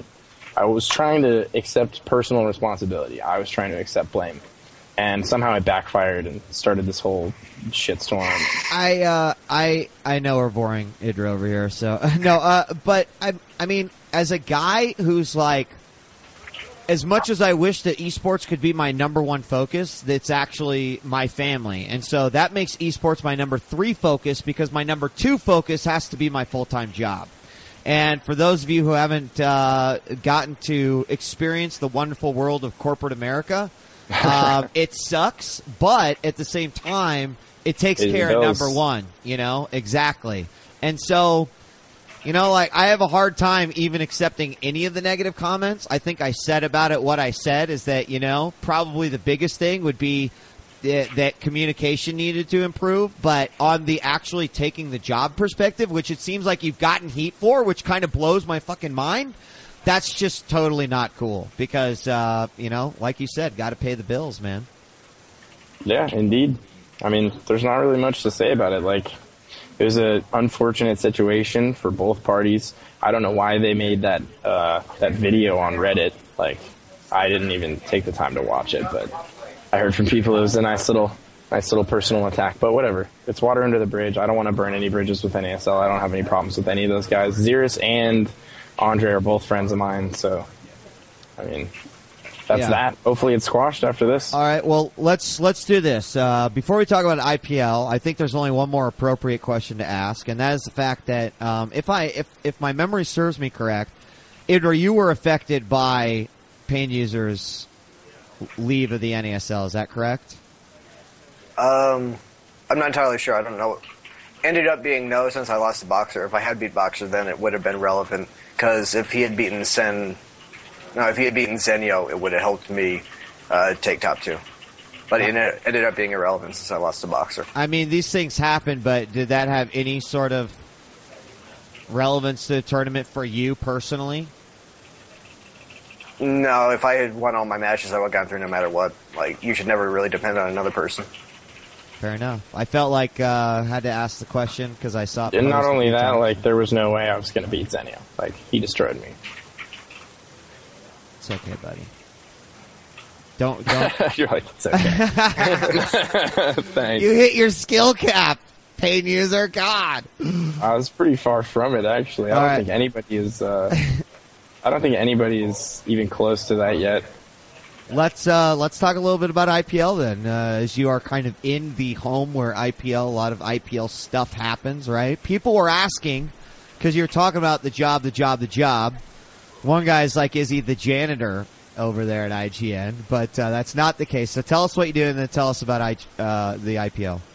I was trying to accept personal responsibility. I was trying to accept blame. And somehow it backfired and started this whole shitstorm. I uh, I I know we're boring Idra over here, so no. Uh, but I I mean, as a guy who's like, as much as I wish that esports could be my number one focus, that's actually my family, and so that makes esports my number three focus because my number two focus has to be my full time job. And for those of you who haven't uh, gotten to experience the wonderful world of corporate America. um, it sucks, but at the same time, it takes it care of does. number one, you know, exactly. And so, you know, like, I have a hard time even accepting any of the negative comments. I think I said about it what I said is that, you know, probably the biggest thing would be that, that communication needed to improve. But on the actually taking the job perspective, which it seems like you've gotten heat for, which kind of blows my fucking mind. That's just totally not cool because, uh, you know, like you said, got to pay the bills, man. Yeah, indeed. I mean, there's not really much to say about it. Like, it was an unfortunate situation for both parties. I don't know why they made that uh, that video on Reddit. Like, I didn't even take the time to watch it, but I heard from people it was a nice little, nice little personal attack. But whatever, it's water under the bridge. I don't want to burn any bridges with N A S L. I don't have any problems with any of those guys. Xerus and Andre are both friends of mine, so I mean, that's yeah. that. Hopefully it's squashed after this. All right, well, let's let's do this. Uh, before we talk about I P L, I think there's only one more appropriate question to ask, and that is the fact that um, if I if if my memory serves me correct, Idra, you were affected by Pain User's leave of the N A S L. Is that correct? Um, I'm not entirely sure. I don't know. Ended up being no since I lost to Boxer. If I had beat Boxer, then it would have been relevant. Because if he had beaten Sen, no, if he had beaten Zenyo, it would have helped me uh, take top two. But it ended up being irrelevant since I lost to Boxer. I mean, these things happen, but did that have any sort of relevance to the tournament for you personally? No, if I had won all my matches, I would have gone through no matter what. Like, you should never really depend on another person. Fair enough. I felt like I uh, had to ask the question because I saw. And not only that, time. like, there was no way I was going to beat Zenyo. Like, he destroyed me. It's okay, buddy. Don't don't. You're like, it's okay. Thanks. You hit your skill cap, Pain User. God. I was pretty far from it, actually. I All don't right. think anybody is. Uh, I don't think anybody is even close to that yet. Let's uh, let's talk a little bit about I P L then, uh, as you are kind of in the home where I P L, a lot of I P L stuff happens, right? People were asking because you're talking about the job, the job, the job. One guy's like, "Is he the janitor over there at I G N?" But uh, that's not the case. So tell us what you do, and then tell us about I, uh, the I P L.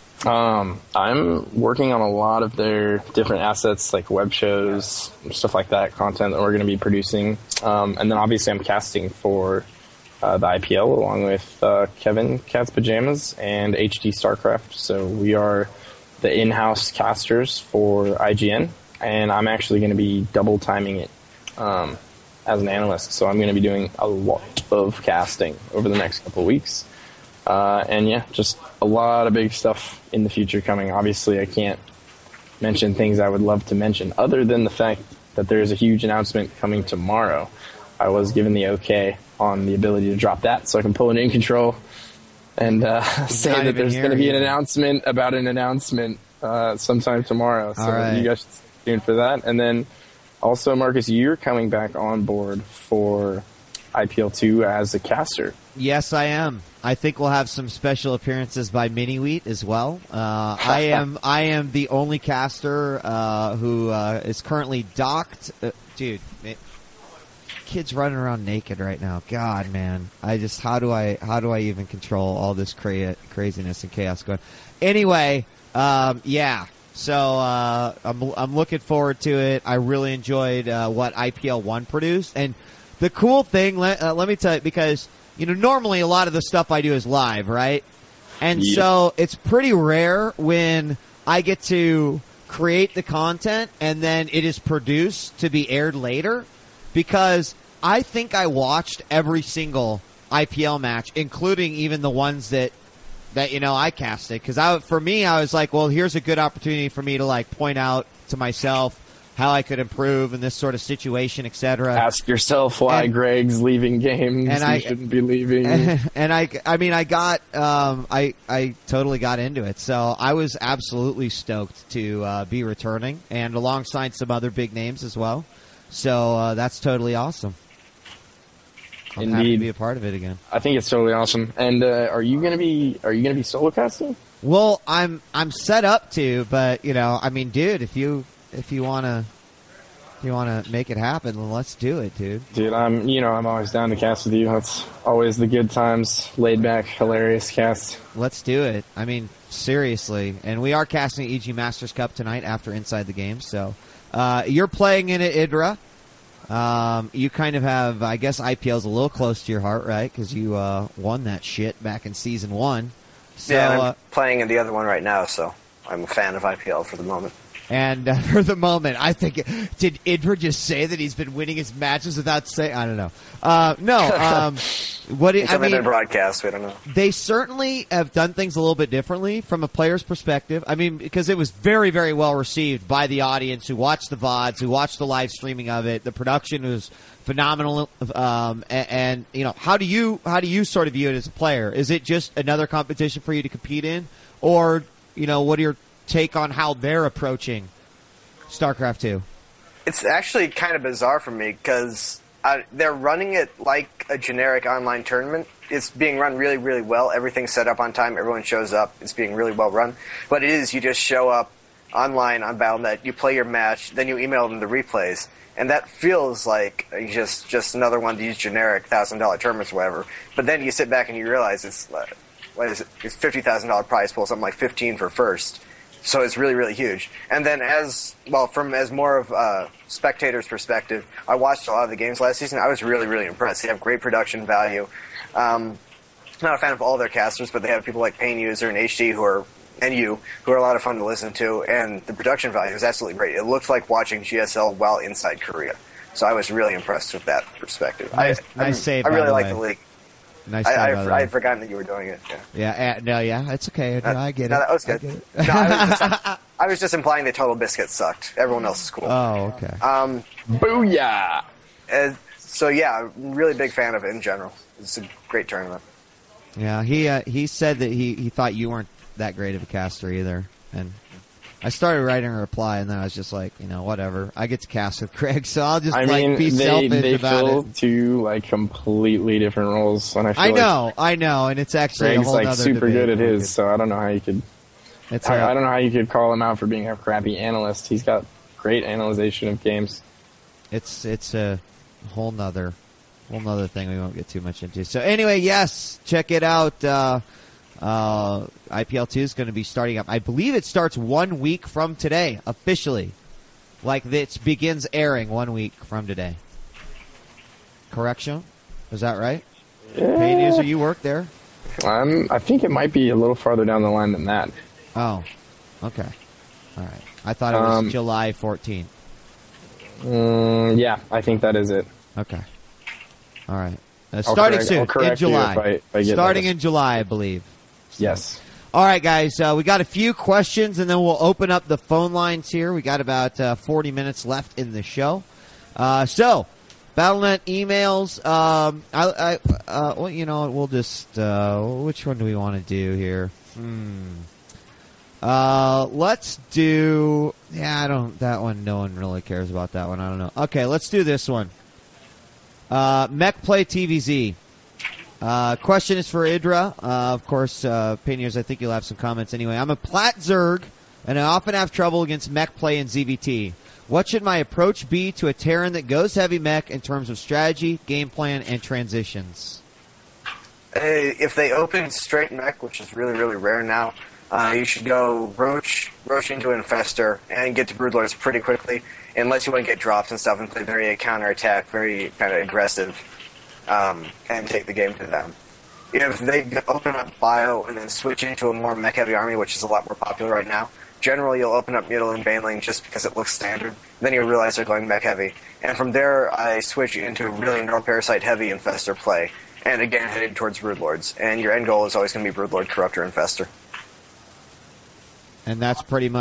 Um, I'm working on a lot of their different assets, like web shows, stuff like that, content that we're going to be producing. Um, and then obviously I'm casting for Uh, the I P L along with uh, Kevin Cat's Pajamas and H D StarCraft. So we are the in-house casters for I G N, and I'm actually going to be double timing it um, as an analyst. So I'm going to be doing a lot of casting over the next couple of weeks. Uh, and yeah, just a lot of big stuff in the future coming. Obviously, I can't mention things I would love to mention other than the fact that there's a huge announcement coming tomorrow. I was given the okay on the ability to drop that, so I can pull an in control and uh, say that there's going to be an announcement about an announcement uh, sometime tomorrow. So right. You guys should stay tuned for that. And then also, Marcus, you're coming back on board for I P L two as a caster. Yes, I am. I think we'll have some special appearances by Mini-Wheat as well. Uh, I am I am the only caster uh, who uh, is currently docked. Uh, dude, it, kids running around naked right now. God, man. I just, how do I how do I even control all this cra- craziness and chaos going? Anyway, um, yeah. So uh, I'm I'm looking forward to it. I really enjoyed uh, what I P L one produced, and the cool thing. Let, uh, let me tell you, because you know normally a lot of the stuff I do is live, right? And yeah. so it's pretty rare when I get to create the content and then it is produced to be aired later, because I think I watched every single I P L match, including even the ones that. That, you know, I casted. Because I, for me, I was like, well, here's a good opportunity for me to, like, point out to myself how I could improve in this sort of situation, et cetera. Ask yourself why And- Greg's leaving games. and he I- shouldn't be leaving. And I, I mean, I got, um, I, I totally got into it. So I was absolutely stoked to uh, be returning, and alongside some other big names as well. So uh, that's totally awesome. I'm happy to Indeed. be a part of it again. I think it's totally awesome. And uh, are you gonna be are you gonna be solo casting? Well, I'm I'm set up to, but you know, I mean, dude, if you if you wanna if you wanna make it happen, then let's do it, dude. Dude, I'm you know I'm always down to cast with you. That's always the good times, laid back, hilarious cast. Let's do it. I mean, seriously. And we are casting E G Masters Cup tonight after Inside the Game. So uh, you're playing in it, Idra. Um, you kind of have, I guess, I P L's a little close to your heart, right? Because you uh, won that shit back in season one. So, yeah, and I'm uh, playing in the other one right now, so I'm a fan of I P L for the moment. and uh, for the moment, I think, did Idra just say that he's been winning his matches without saying? I don't know. Uh, no. Um, what do, It's I only mean? been broadcast, we don't know. They certainly have done things a little bit differently from a player's perspective. I mean, because it was very, very well received by the audience who watched the V O Ds, who watched the live streaming of it. The production was phenomenal. Um, and, and you know, how do you how do you sort of view it as a player? Is it just another competition for you to compete in, or you know, what are your take on how they're approaching StarCraft two? It's actually kind of bizarre for me because they're running it like a generic online tournament. It's being run really, really well. Everything's set up on time. Everyone shows up. It's being really well run. But it is, you just show up online on Battle dot net, you play your match, then you email them the replays. And that feels like just just another one of these generic one thousand dollars tournaments or whatever. But then you sit back and you realize it's, what is it, it's fifty thousand dollars prize pool, something like fifteen for first. So it's really, really huge. And then as, well, from as more of a spectator's perspective, I watched a lot of the games last season. I was really, really impressed. They have great production value. Um, not a fan of all their casters, but they have people like Pain User and H D who are, and you, who are a lot of fun to listen to. And the production value is absolutely great. It looked like watching G S L while inside Korea. So I was really impressed with that perspective. Nice- I, nice I, save, I by really the like way. the league. Nice. I, save, I, by the I way. had forgotten that you were doing it. Yeah. Yeah, uh, no, yeah, it's okay. Uh, I get it. No, that was I good. get it. No, I, was just, I was just implying that Total Biscuit sucked. Everyone else is cool. Oh, okay. Um, Booyah! uh, so yeah, I'm really big fan of it in general. It's a great tournament. Yeah, he uh, he said that he, he thought you weren't that great of a caster either, and I started writing a reply, and then I was just like, you know, whatever. I get to cast with Craig, so I'll just I like mean, be they selfish they about fill it. two like completely different roles, and I feel I like know, I know, and it's actually a Greg's whole like nother super debate. good at We his, could- so I don't know how you could. It's I, a- I don't know how you could call him out for being a crappy analyst. He's got great analyzation of games. It's it's a whole nother whole nother thing we won't get too much into. So anyway, yes, check it out. Uh, uh, I P L two is going to be starting up. I believe it starts one week from today officially. Like it begins airing one week from today. Correction, is that right? Paid user, you work there. Um, I think it might be a little farther down the line than that. Oh, okay, all right. I thought it was Um, July fourteenth. Mm, yeah, I think that is it. Okay, all right. Uh, I'll starting correct- soon I'll in correct you July. if I- if I get starting noticed. in July, I believe. Yes. All right, guys. Uh, we got a few questions, and then we'll open up the phone lines here. We got about uh, forty minutes left in the show. Uh, so, Battle dot net emails. Um, I, I, uh, well, you know, we'll just. Uh, which one do we want to do here? Hmm. Uh, let's do. Yeah, I don't. That one. No one really cares about that one. I don't know. Okay, let's do this one. Uh, Mech Play T V Z. Uh, question is for Idra. Uh, of course, uh, Piniers, I think you'll have some comments anyway. I'm a Plat Zerg, and I often have trouble against mech play in Z V T. What should my approach be to a Terran that goes heavy mech in terms of strategy, game plan, and transitions? Uh, if they open straight mech, which is really, really rare now, uh, you should go Roach, Roach into Infestor, and get to Broodlords pretty quickly, unless you want to get drops and stuff and play very counter-attack, very kind of aggressive, um, and take the game to them. If they open up Bio and then switch into a more mech-heavy army, which is a lot more popular right now, generally you'll open up Mutal and Baneling just because it looks standard. Then you'll realize they're going mech-heavy. And from there, I switch into really Neuroparasite-heavy Infestor play, and again headed towards Broodlords. And your end goal is always going to be Broodlord, Corruptor, Infestor. And that's pretty much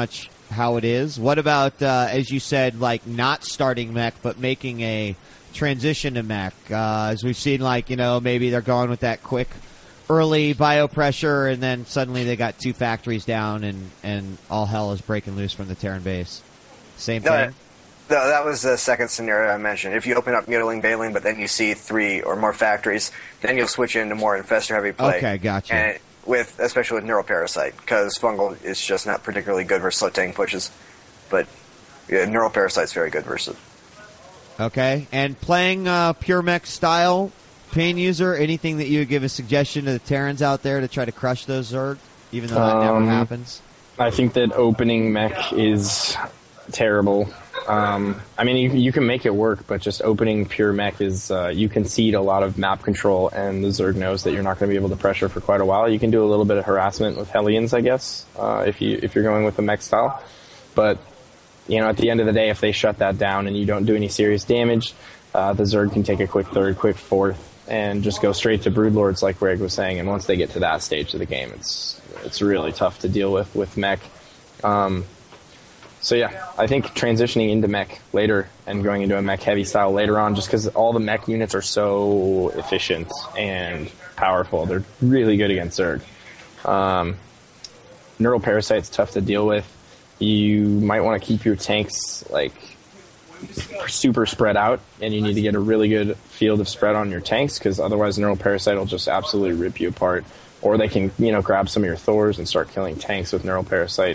how it is. What about, uh, as you said, like not starting mech but making a transition to mech? Uh, as we've seen, like, you know, maybe they're going with that quick early biopressure, and then suddenly they got two factories down, and, and all hell is breaking loose from the Terran base. Same no, thing? No, that was the second scenario I mentioned. If you open up Mutiling Baleen, but then you see three or more factories, then you'll switch into more infestor-heavy play. Okay, gotcha. And with, especially with Neural Parasite, because Fungal is just not particularly good versus slow tank pushes. But yeah, Neural Parasite's very good versus it. Okay, and playing uh, pure mech style, Pain User, anything that you would give a suggestion to the Terrans out there to try to crush those Zerg, even though that um, never happens? I think that opening mech is terrible. Um, I mean, you, you can make it work, but just opening pure mech is, uh, you concede a lot of map control, and the Zerg knows that you're not going to be able to pressure for quite a while. You can do a little bit of harassment with Hellions, I guess, uh, if you, if you're going with the mech style. But, you know, at the end of the day, if they shut that down and you don't do any serious damage, uh, the Zerg can take a quick third, quick fourth, and just go straight to Broodlords, like Greg was saying. And once they get to that stage of the game, it's, it's really tough to deal with, with mech. Um, So yeah, I think transitioning into mech later and going into a mech heavy style later on, just because all the mech units are so efficient and powerful. They're really good against Zerg. Um, Neural Parasite's tough to deal with. You might want to keep your tanks like super spread out, and you need to get a really good field of spread on your tanks, because otherwise Neural Parasite will just absolutely rip you apart. Or they can, you know, grab some of your Thors and start killing tanks with Neural Parasite.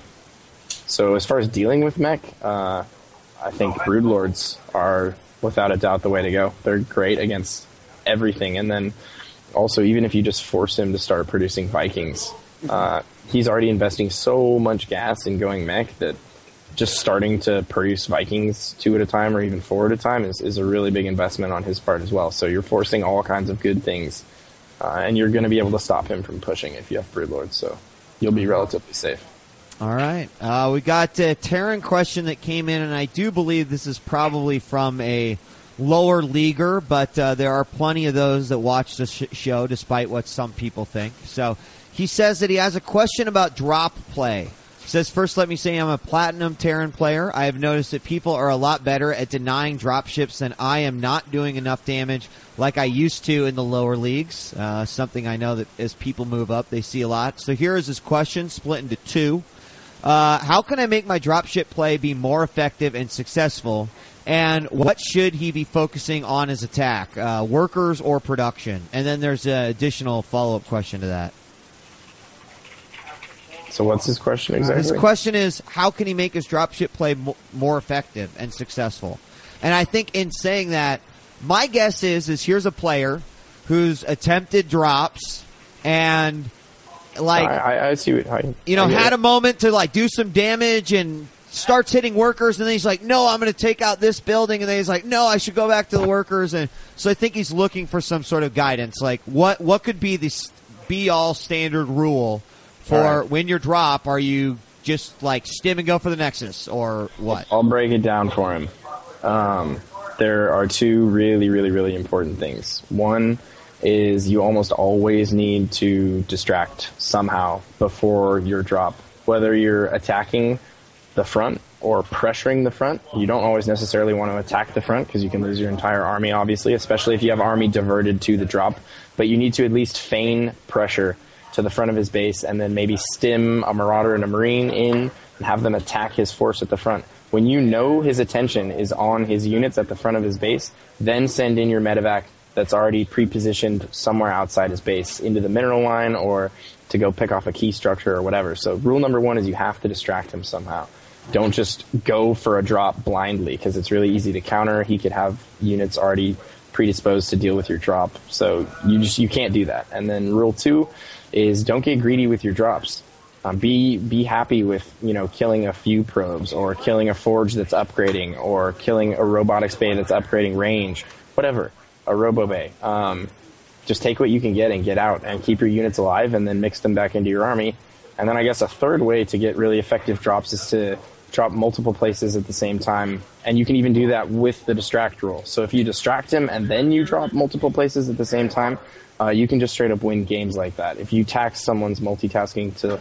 So as far as dealing with mech, uh, I think Broodlords are without a doubt the way to go. They're great against everything. And then also, even if you just force him to start producing Vikings, uh, he's already investing so much gas in going mech that just starting to produce Vikings two at a time or even four at a time is, is a really big investment on his part as well. So you're forcing all kinds of good things, uh, and you're going to be able to stop him from pushing if you have Broodlords. So you'll be relatively safe. All right. Uh, we got a Terran question that came in, and I do believe this is probably from a lower leaguer, but uh, there are plenty of those that watch the sh- show, despite what some people think. So he says that he has a question about drop play. He says, first, let me say I'm a Platinum Terran player. I have noticed that people are a lot better at denying drop ships than I am, not doing enough damage like I used to in the lower leagues, uh, something I know that as people move up, they see a lot. So here is his question, split into two. Uh, how can I make my dropship play be more effective and successful? And what should he be focusing on his attack, uh, workers or production? And then there's an additional follow-up question to that. So what's his question exactly? His question is, how can he make his dropship play mo- more effective and successful? And I think in saying that, my guess is, is here's a player who's attempted drops and... Like, I, I see what, I, you know, had it. a moment to like do some damage and starts hitting workers, and then he's like, no, I'm going to take out this building, and then he's like, no, I should go back to the workers. And so I think he's looking for some sort of guidance. Like, what what could be the be all standard rule for right. when you drop? Are you just like stim and go for the Nexus, or what? I'll break it down for him. Um, there are two really, really, really important things. One is you almost always need to distract somehow before your drop. Whether you're attacking the front or pressuring the front, you don't always necessarily want to attack the front because you can lose your entire army, obviously, especially if you have army diverted to the drop. But you need to at least feign pressure to the front of his base and then maybe stim a Marauder and a Marine in and have them attack his force at the front. When you know his attention is on his units at the front of his base, then send in your medevac that's already pre-positioned somewhere outside his base into the mineral line or to go pick off a key structure or whatever. So rule number one is you have to distract him somehow. Don't just go for a drop blindly because it's really easy to counter. He could have units already predisposed to deal with your drop. So you just you can't do that. And then rule two is don't get greedy with your drops. Um, be be happy with, you know, killing a few probes or killing a forge that's upgrading or killing a robotics bay that's upgrading range, whatever. A robo bay. Um, just take what you can get and get out and keep your units alive and then mix them back into your army. And then I guess a third way to get really effective drops is to drop multiple places at the same time. And you can even do that with the distract rule. So if you distract him and then you drop multiple places at the same time, uh, you can just straight up win games like that. If you tax someone's multitasking to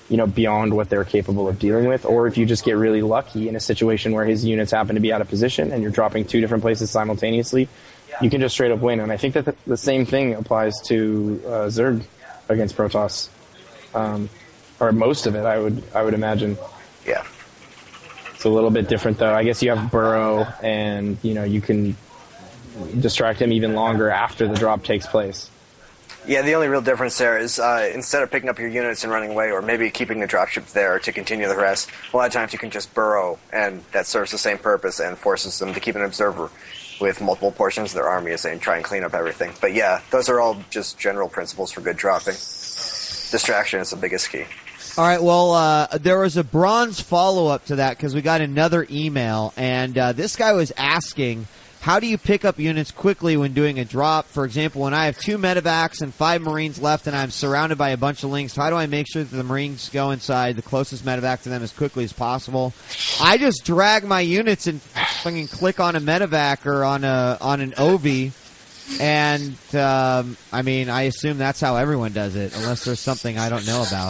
you know, beyond what they're capable of dealing with, or if you just get really lucky in a situation where his units happen to be out of position and you're dropping two different places simultaneously, you can just straight up win. And I think that the, the same thing applies to uh, Zerg against Protoss, um, or most of it, I would I would imagine. Yeah. It's a little bit different, though. I guess you have Burrow, and you know you can distract him even longer after the drop takes place. Yeah, the only real difference there is uh, instead of picking up your units and running away, or maybe keeping the dropship there to continue the harass, a lot of times you can just burrow, and that serves the same purpose and forces them to keep an observer with multiple portions of their army as they try and clean up everything. But yeah, those are all just general principles for good dropping. Distraction is the biggest key. All right, well, uh, there was a bronze follow-up to that because we got another email, and uh, this guy was asking, how do you pick up units quickly when doing a drop? For example, when I have two medevacs and five Marines left and I'm surrounded by a bunch of links, how do I make sure that the Marines go inside the closest medevac to them as quickly as possible? I just drag my units and fucking click on a medevac or on a on an O V, and um, I mean, I assume that's how everyone does it, unless there's something I don't know about.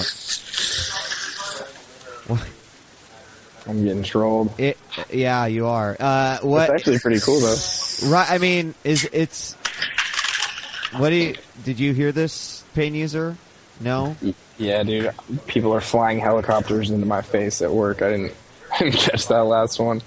What? I'm getting trolled. It, yeah, you are. Uh, what? It's actually pretty cool, though. Right. I mean, is it's. What do you? Did you hear this, Pain User? No. Yeah, dude. People are flying helicopters into my face at work. I didn't, I didn't catch that last one.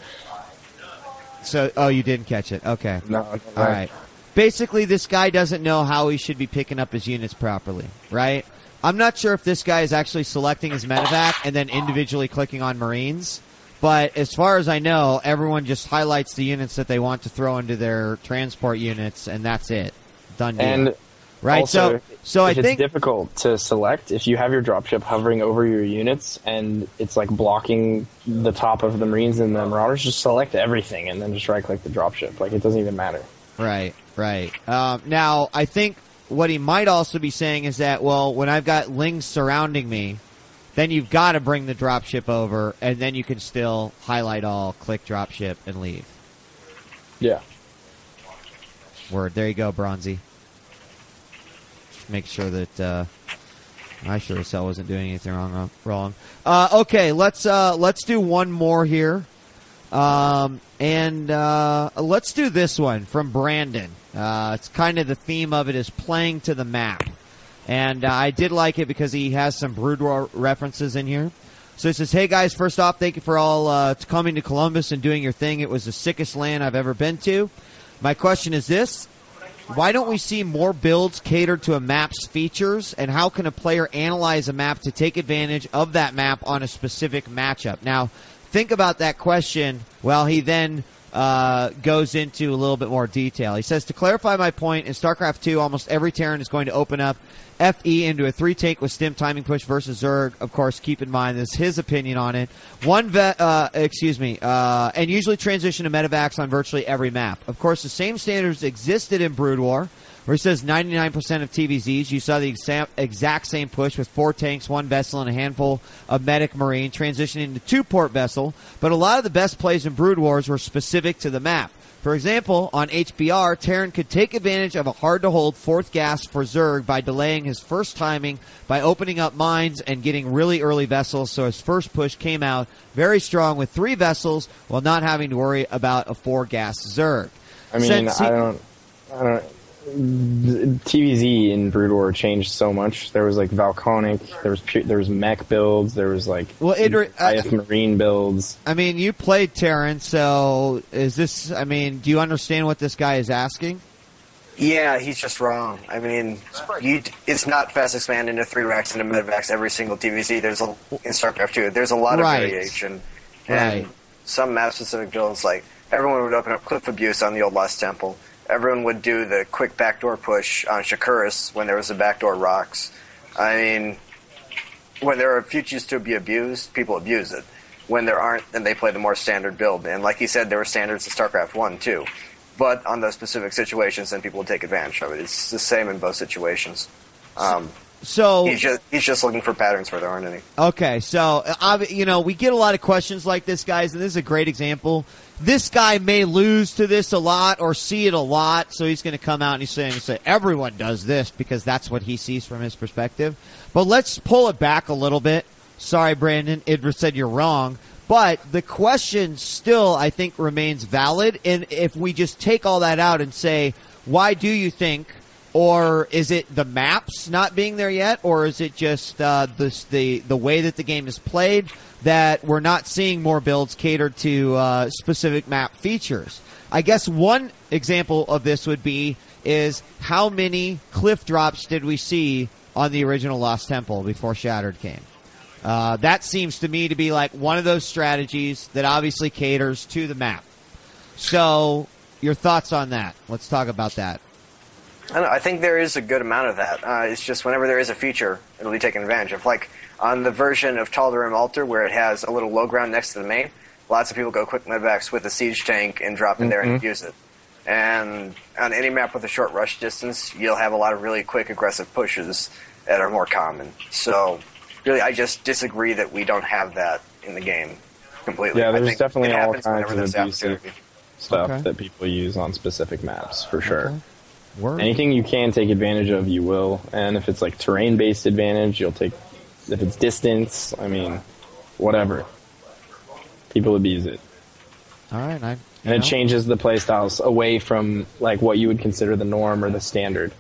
So, oh, you didn't catch it. Okay. No. no All right. Basically, this guy doesn't know how he should be picking up his units properly, right? I'm not sure if this guy is actually selecting his medevac and then individually clicking on Marines. But as far as I know, everyone just highlights the units that they want to throw into their transport units, and that's it. Done deal. And right, also, so so I if think it's difficult to select if you have your dropship hovering over your units and it's like blocking the top of the Marines and the Marauders, just select everything and then just right click the dropship. Like it doesn't even matter. Right, right. Um, now I think what he might also be saying is that, well, when I've got Lings surrounding me, then you've got to bring the dropship over, and then you can still highlight all, click dropship, and leave. Yeah. Word. There you go, Bronzy. Just make sure that uh, I sure as hell wasn't doing anything wrong. Wrong. Uh, okay, let's uh, let's do one more here, um, and uh, let's do this one from Brandon. Uh, it's kind of the theme of it is playing to the map. And uh, I did like it because he has some Brood War references in here. So he says, hey guys, first off, thank you for all uh, coming to Columbus and doing your thing. It was the sickest land I've ever been to. My question is this. Why don't we see more builds catered to a map's features? And how can a player analyze a map to take advantage of that map on a specific matchup? Now, think about that question while he then Uh, goes into a little bit more detail. He says, to clarify my point, in StarCraft two, almost every Terran is going to open up F E into a three-tank with stim timing push versus Zerg. Of course, keep in mind, this is his opinion on it. One vet, uh, excuse me, uh, and usually transition to medevacs on virtually every map. Of course, the same standards existed in Brood War, where he says ninety-nine percent of T V Zs, you saw the exa- exact same push with four tanks, one vessel, and a handful of medic marine, transitioning to two port vessel, but a lot of the best plays in Brood Wars were specific to the map. For example, on H B R, Terran could take advantage of a hard-to-hold fourth gas for Zerg by delaying his first timing by opening up mines and getting really early vessels, so his first push came out very strong with three vessels while not having to worry about a four-gas Zerg. I mean, Since he- I don't... I don't T V Z in Brood War changed so much. There was like Valconic, there was pu- there was mech builds, there was like Well, Idri- I F Marine builds. I mean, you played Terran, so is this, I mean, do you understand what this guy is asking? Yeah, he's just wrong. I mean, you, it's not fast expand into three racks into medevacs every single T V Z. There's a, in StarCraft two, there's a lot of Right. variation. And Right. some map-specific builds, like, everyone would open up Cliff Abuse on the old Lost Temple. Everyone would do the quick backdoor push on Shakuris when there was the backdoor rocks. I mean, when there are futures to be abused, people abuse it. When there aren't, then they play the more standard build. And like you said, there were standards in StarCraft one, too. But on those specific situations, then people would take advantage of it. It's the same in both situations. Um, So he's just he's just looking for patterns where there aren't any. Okay, so uh, you know we get a lot of questions like this, guys, and this is a great example. This guy may lose to this a lot or see it a lot, so he's going to come out and he's saying, say, everyone does this because that's what he sees from his perspective. But let's pull it back a little bit. Sorry, Brandon. Idra said you're wrong. But the question still, I think, remains valid. And if we just take all that out and say, why do you think, or is it the maps not being there yet, or is it just uh, the, the the way that the game is played that we're not seeing more builds catered to uh, specific map features? I guess one example of this would be is how many cliff drops did we see on the original Lost Temple before Shattered came? Uh, that seems to me to be like one of those strategies that obviously caters to the map. So, your thoughts on that? Let's talk about that. I, don't know, I think there is a good amount of that. Uh, it's just whenever there is a feature, it'll be taken advantage of. Like on the version of Tal'Darim Altar where it has a little low ground next to the main, lots of people go quick medvacs with a siege tank and drop in mm-hmm. there and use it. And on any map with a short rush distance, you'll have a lot of really quick aggressive pushes that are more common. So... really, I just disagree that we don't have that in the game completely. Yeah, there's I think definitely it all happens kinds of there's abusive stuff Okay. that people use on specific maps, for sure. Okay. Word. Anything you can take advantage of, you will. And if it's like terrain-based advantage, you'll take... If it's distance, I mean, whatever. People abuse it. All right. I, And know. it changes the playstyles away from like what you would consider the norm or the standard.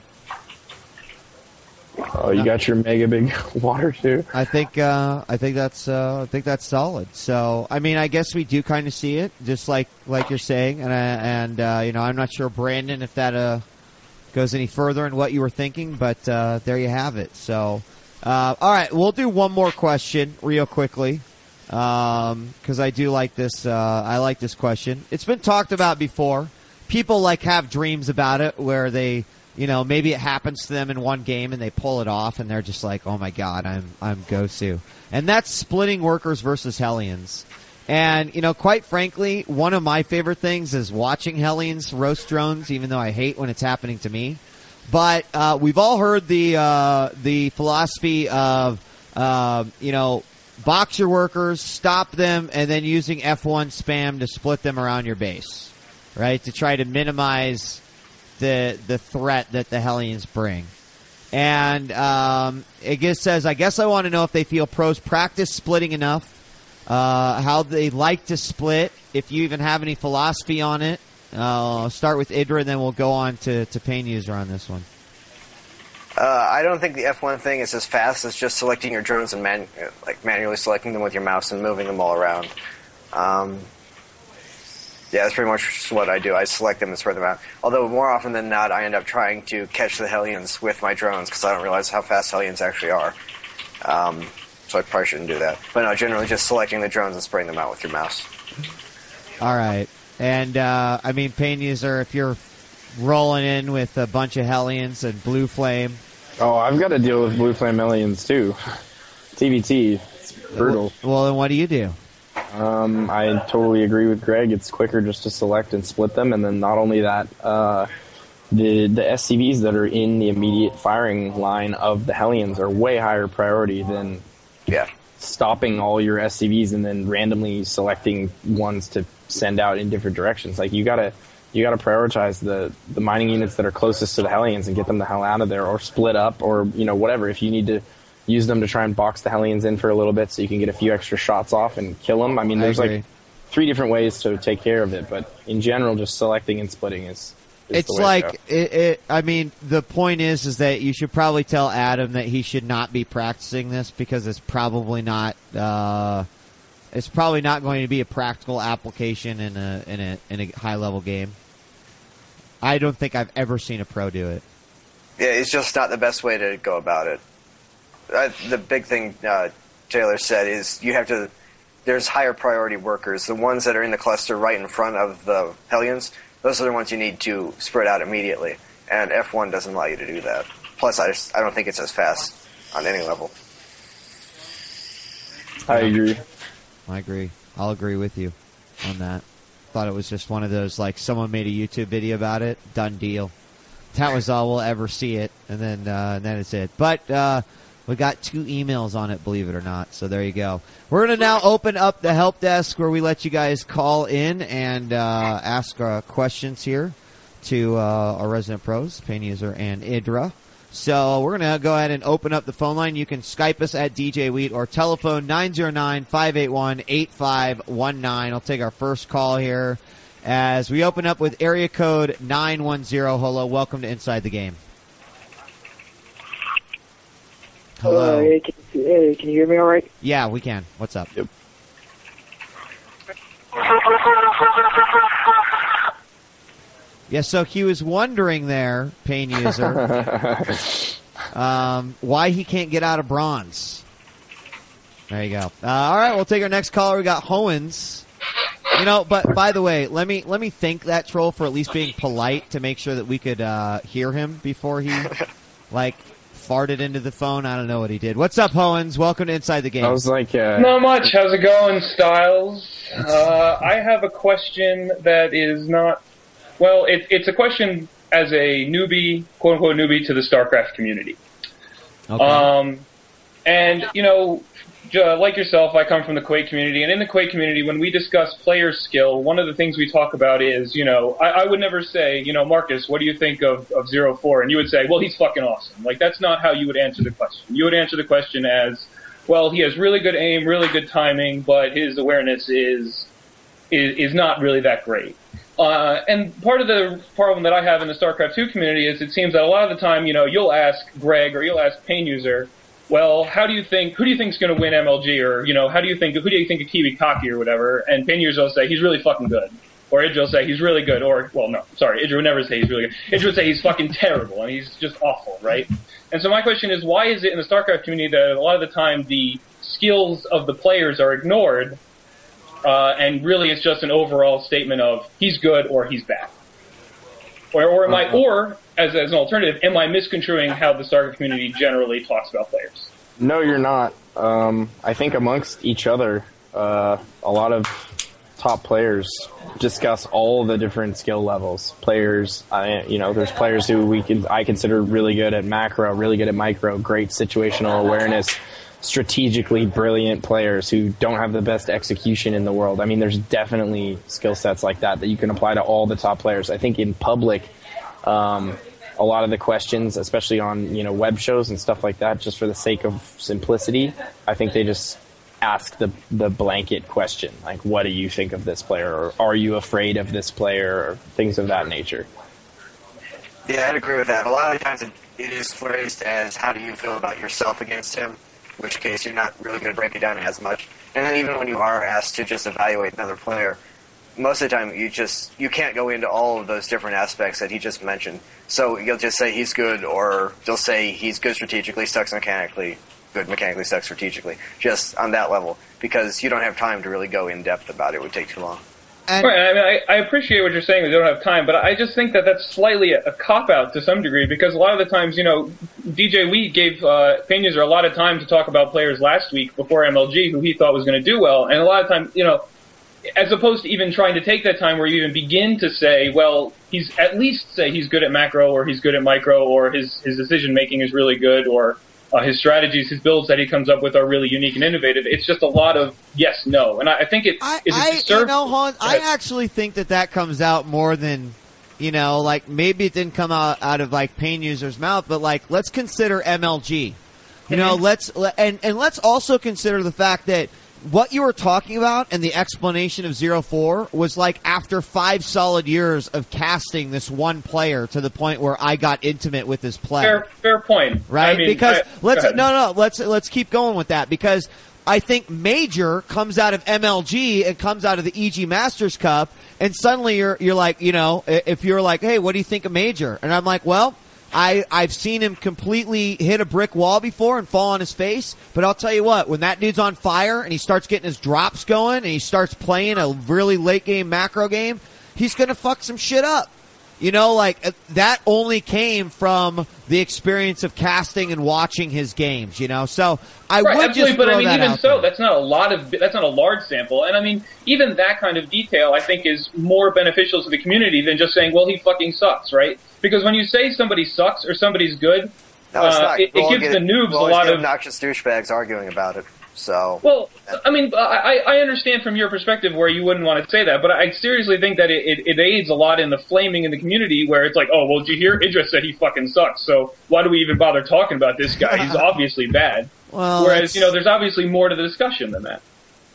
Oh, you got your mega big water too. I think uh, I think that's uh, I think that's solid. So I mean, I guess we do kind of see it, just like like you're saying, and I, and uh, you know, I'm not sure, Brandon, if that uh, goes any further in what you were thinking, but uh, there you have it. So, uh, all right, we'll do one more question real quickly because um, I do like this. Uh, I like this question. It's been talked about before. People like have dreams about it where they. You know, maybe it happens to them in one game and they pull it off and they're just like, oh my god, I'm I'm Gosu. And that's splitting workers versus Hellions. And, you know, quite frankly, one of my favorite things is watching Hellions roast drones, even though I hate when it's happening to me. But uh, we've all heard the uh, the philosophy of, uh, you know, box your workers, stop them, and then using F one spam to split them around your base, right, to try to minimize the the threat that the Hellions bring. And um, it just says, I guess I want to know if they feel pros practice splitting enough, uh, how they like to split, if you even have any philosophy on it. Uh, I'll start with Idra, and then we'll go on to, to Pain User on this one. Uh, I don't think the F one thing is as fast as just selecting your drones and man- like manually selecting them with your mouse and moving them all around. Um, Yeah, that's pretty much what I do. I select them and spread them out. Although more often than not, I end up trying to catch the Hellions with my drones because I don't realize how fast Hellions actually are. Um, so I probably shouldn't do that. But no, generally just selecting the drones and spraying them out with your mouse. All right. And, uh, I mean, Pain User, if you're rolling in with a bunch of Hellions and Blue Flame. Oh, I've got to deal with Blue Flame Hellions too. T B T. It's brutal. Well, then what do you do? Um, I totally agree with Greg. It's quicker just to select and split them, and then not only that, uh, the the S C Vs that are in the immediate firing line of the Hellions are way higher priority than yeah. stopping all your S C Vs and then randomly selecting ones to send out in different directions. Like you gotta you gotta prioritize the the mining units that are closest to the Hellions and get them the hell out of there, or split up, or you know whatever. If you need to use them to try and box the Hellions in for a little bit so you can get a few extra shots off and kill them. I mean, there's I like three different ways to take care of it, but in general, just selecting and splitting is, is it's the way like to go. it, it I mean, the point is is that you should probably tell Adam that he should not be practicing this because it's probably not uh, it's probably not going to be a practical application in a in a in a high level game. I don't think I've ever seen a pro do it. Yeah, it's just not the best way to go about it. Uh, the big thing uh, Taylor said is you have to. There's higher priority workers. The ones that are in the cluster right in front of the Hellions, those are the ones you need to spread out immediately. And F one doesn't allow you to do that. Plus, I just, I don't think it's as fast on any level. I agree. I agree. I'll agree with you on that. Thought it was just one of those, like, someone made a YouTube video about it, done deal. That was all we'll ever see it, and then uh, and then it's it. But uh, we got two emails on it, believe it or not, so there you go. We're going to now open up the help desk where we let you guys call in and uh, ask uh, questions here to uh, our resident pros, Pain User and Idra. So we're going to go ahead and open up the phone line. You can Skype us at D J Wheat or telephone nine oh nine, five eight one, eight five one nine. I'll take our first call here as we open up with area code nine one zero. Hello, welcome to Inside the Game. Hello. Uh, hey, can, hey, can you hear me all right? Yeah, we can. What's up? Yep. Yeah, so he was wondering there, Pain User, um, why he can't get out of bronze. There you go. Uh, all right, we'll take our next caller. We got Hoens. You know, but by the way, let me let me thank that troll for at least being polite to make sure that we could uh, hear him before he, like, farted into the phone. I don't know what he did. What's up, Hoens? Welcome to Inside the Game. I was like, uh, not much. How's it going, Styles? Uh, I have a question that is not. Well, it, it's a question as a newbie, quote unquote newbie to the StarCraft community. Okay. Um, and you know, j- like yourself, I come from the Quake community, and in the Quake community, when we discuss player skill, one of the things we talk about is, you know, I, I would never say, you know, Marcus, what do you think of of Zero Four? And you would say, well, he's fucking awesome. Like, that's not how you would answer the question. You would answer the question as, well, he has really good aim, really good timing, but his awareness is is, is not really that great. Uh, and part of the problem that I have in the StarCraft two community is it seems that a lot of the time, you know, you'll ask Greg or you'll ask Pain User, well, how do you think, who do you think is going to win M L G? Or, you know, how do you think, who do you think of Kiwi Kaki or whatever? And Pain User will say, he's really fucking good. Or Idra will say, he's really good. Or, well, no, sorry, Idra would never say he's really good. Idra would say he's fucking terrible and he's just awful, right? And so my question is, why is it in the StarCraft community that a lot of the time the skills of the players are ignored? Uh, and really, it's just an overall statement of he's good or he's bad, or or am I, or as as an alternative, am I misconstruing how the StarCraft community generally talks about players? no, you're not. Um, I think amongst each other, uh, a lot of top players discuss all the different skill levels. Players, I, you know, there's players who we can I consider really good at macro, really good at micro, great situational awareness. Strategically brilliant players who don't have the best execution in the world. I mean, there's definitely skill sets like that that you can apply to all the top players. I think in public, um, a lot of the questions, especially on, you know, web shows and stuff like that, just for the sake of simplicity, I think they just ask the the blanket question, like, what do you think of this player? Or are you afraid of this player? Or things of that nature. Yeah, I'd agree with that. A lot of the times it, it is phrased as, how do you feel about yourself against him? In which case you're not really going to break it down as much. And then even when you are asked to just evaluate another player, most of the time you just you can't go into all of those different aspects that he just mentioned. So you'll just say he's good, or you'll say he's good strategically, sucks mechanically, good mechanically, sucks strategically, just on that level, because you don't have time to really go in depth about it. It would take too long. And Right, I mean, I, I appreciate what you're saying, we don't have time, but I just think that that's slightly a, a cop-out to some degree, because a lot of the times, you know, D J Wheat gave uh, Pain User a lot of time to talk about players last week before M L G who he thought was going to do well, and a lot of times, you know, as opposed to even trying to take that time where you even begin to say, well, he's at least say he's good at macro, or he's good at micro, or his, his decision-making is really good, or Uh, his strategies, his builds that he comes up with are really unique and innovative. It's just a lot of yes, no, and I, I think it I, is a I disservice. you know, Hans, I actually think that that comes out more than, you know, like maybe it didn't come out out of like Pain User's mouth, but like let's consider M L G. You know, Mm-hmm. let's and and let's also consider the fact that what you were talking about and the explanation of Zero Four was like after five solid years of casting this one player to the point where I got intimate with this player. Fair, fair point. Right? I mean, because I, let's go ahead. no no let's let's keep going with that, because I think Major comes out of M L G and comes out of the E G Masters Cup, and suddenly you're you're like, you know, if you're like, hey, what do you think of Major? And I'm like, well, I, I've seen him completely hit a brick wall before and fall on his face, but I'll tell you what, when that dude's on fire and he starts getting his drops going and he starts playing a really late game macro game, he's going to fuck some shit up. You know, like, that only came from the experience of casting and watching his games, you know? So I right, would absolutely, just but throw I mean, that even out so, there. that's not a lot of, that's not a large sample, and I mean, even that kind of detail, I think, is more beneficial to the community than just saying, well, he fucking sucks, right? Because when you say somebody sucks or somebody's good, No, it's uh, not. it, it We'll gives get- the noobs we'll a lot get of obnoxious douchebags arguing about it. So, well, I mean, I, I understand from your perspective where you wouldn't want to say that, but I seriously think that it, it, it aids a lot in the flaming in the community where it's like, oh, well, did you hear? Idris said he fucking sucks, so why do we even bother talking about this guy? He's obviously bad. Well, Whereas, it's- you know, there's obviously more to the discussion than that.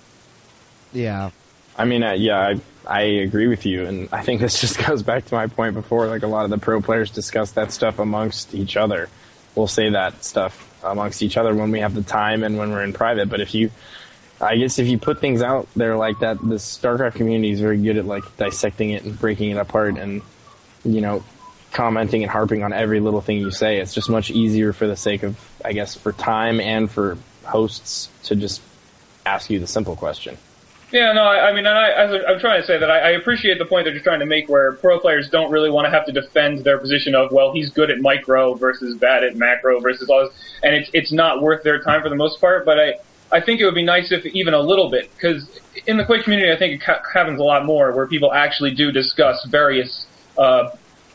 Yeah. I mean, uh, yeah, I, I agree with you, and I think this just goes back to my point before. Like, a lot of the pro players discuss that stuff amongst each other. We'll say that stuff amongst each other when we have the time and when we're in private. But if you, I guess, if you put things out there like that, the StarCraft community is very good at like dissecting it and breaking it apart, and you know, commenting and harping on every little thing you say. It's just much easier for the sake of, I guess, for time and for hosts to just ask you the simple question. Yeah, no, I, I mean, and I, I, I'm trying to say that I, I appreciate the point that you're trying to make where pro players don't really want to have to defend their position of, well, he's good at micro versus bad at macro versus all this, and it's it's not worth their time for the most part, but I, I think it would be nice if even a little bit, because in the Quake community I think it ha- happens a lot more where people actually do discuss various uh,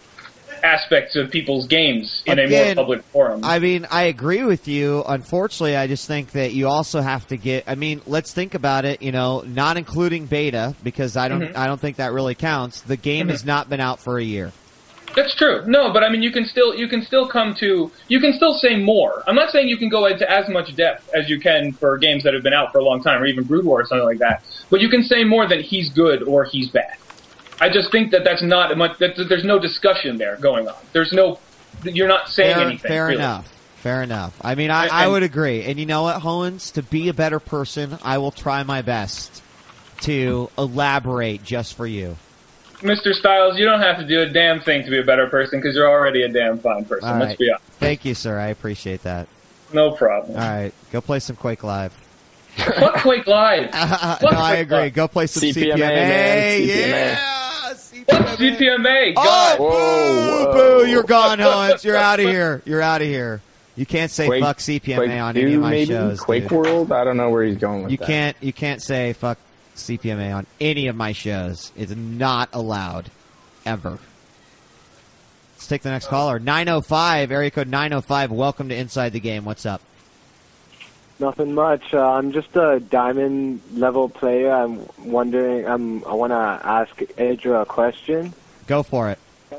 aspects of people's games in Again, a more public forum. I mean, I agree with you. Unfortunately, I just think that you also have to get. I mean, let's think about it. You know, not including beta because I don't. Mhm. I don't think that really counts. The game Mhm. has not been out for a year. That's true. No, but I mean, you can still you can still come to you can still say more. I'm not saying you can go into as much depth as you can for games that have been out for a long time, or even Brood War or something like that. But you can say more than he's good or he's bad. I just think that that's not much. That, that there's no discussion there going on. There's no. You're not saying Fair, anything. fair really. enough. Fair enough. I mean, I, And- I would agree. And you know what, Hollins? To be a better person, I will try my best to elaborate just for you. Mister Styles, you don't have to do a damn thing to be a better person because you're already a damn fine person. All Let's right. be honest. Thank you, sir. I appreciate that. No problem. All right. Go play some Quake Live. Fuck Quake Live. no, Fuck I Quake agree. Live. Go play some C P M A, C P M A. man. C P M A. Yeah. C P M A. Fuck C P M A. Oh, God. boo, Whoa, boo. whoa. You're gone, Hollins. You're out of here. You're out of here. You can't say Quake- fuck C P M A Quake on two, any of my maybe? shows. Quake dude. World? I don't know where he's going with You that. can't you can't say fuck C P M A on any of my shows. It's not allowed. Ever. Let's take the next caller. nine oh five, area code nine oh five. Welcome to Inside the Game. What's up? Nothing much. Uh, I'm just a diamond level player. I'm wondering. I'm. I want to ask Idra a question. Go for it.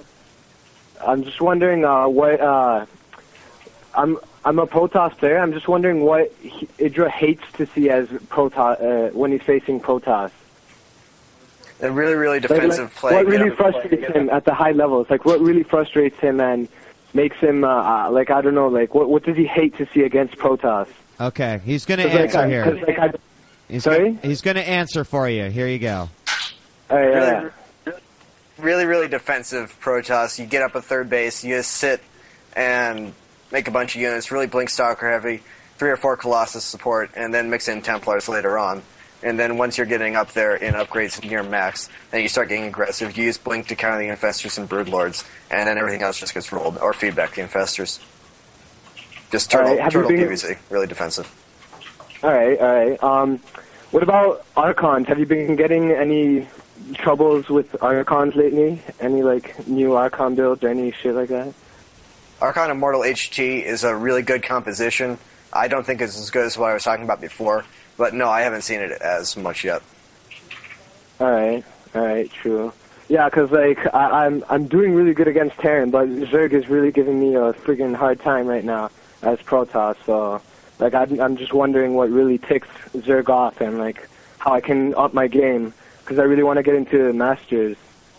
I'm just wondering uh, what. Uh, I'm. I'm a Protoss player. I'm just wondering what he, Idra hates to see as Protoss uh, when he's facing Protoss. a really, really Like, defensive like, play. what get really up and play. frustrates him at the high levels? Like, what really frustrates him and makes him, uh, uh, like, I don't know, like, what what does he hate to see against Protoss? Okay, he's going to 'Cause, like, answer I- here. 'cause, like, I, He's sorry? Gonna, he's going to answer for you. Here you go. uh, yeah. Really, really, really defensive Protoss. You get up at third base, you just sit and make a bunch of units, really Blink Stalker heavy, three or four Colossus support, and then mix in Templars later on. And then once you're getting up there in upgrades near max, then you start getting aggressive. You use Blink to counter the Infestors and Broodlords, and then everything else just gets rolled, or feedback the Infestors. Just turtle, Alright, have you turtle been- PvZ, really defensive. All right, all right. Um, what about Archons? Have you been getting any troubles with Archons lately? Any, like, new Archon builds or any shit like that? Archon Immortal H T is a really good composition. I don't think it's as good as what I was talking about before, but no, I haven't seen it as much yet. All right, all right, true. Yeah, 'cause like I, I'm I'm doing really good against Terran, but Zerg is really giving me a friggin' hard time right now as Protoss. So like I'm I'm just wondering what really ticks Zerg off and like how I can up my game 'cause I really want to get into Masters.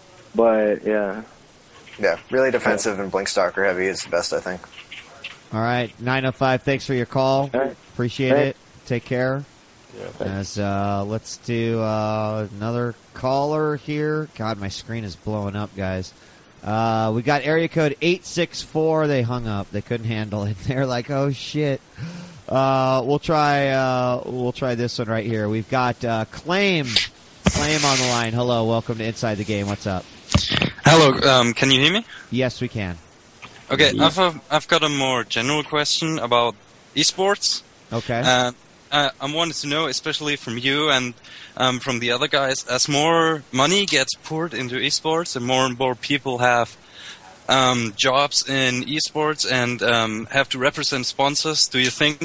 But yeah. Yeah, really defensive and Blink Stalker heavy is the best, I think. All right, nine oh five, thanks for your call. All right. Appreciate Thanks. it. Take care. Yeah, thanks. As uh, let's do uh, another caller here. God, my screen is blowing up, guys. Uh, we got area code eight six four. They hung up. They couldn't handle it. They're like, "Oh shit." Uh, we'll try. Uh, we'll try this one right here. We've got uh, Claim. Claim on the line. Hello, welcome to Inside the Game. What's up? Hello, um, can you hear me? Yes, we can. Okay, I've uh, I've got a more general question about esports. Okay. Uh, uh, I wanted to know, especially from you and um, from the other guys, as more money gets poured into esports and more and more people have um, jobs in esports and um, have to represent sponsors, do you think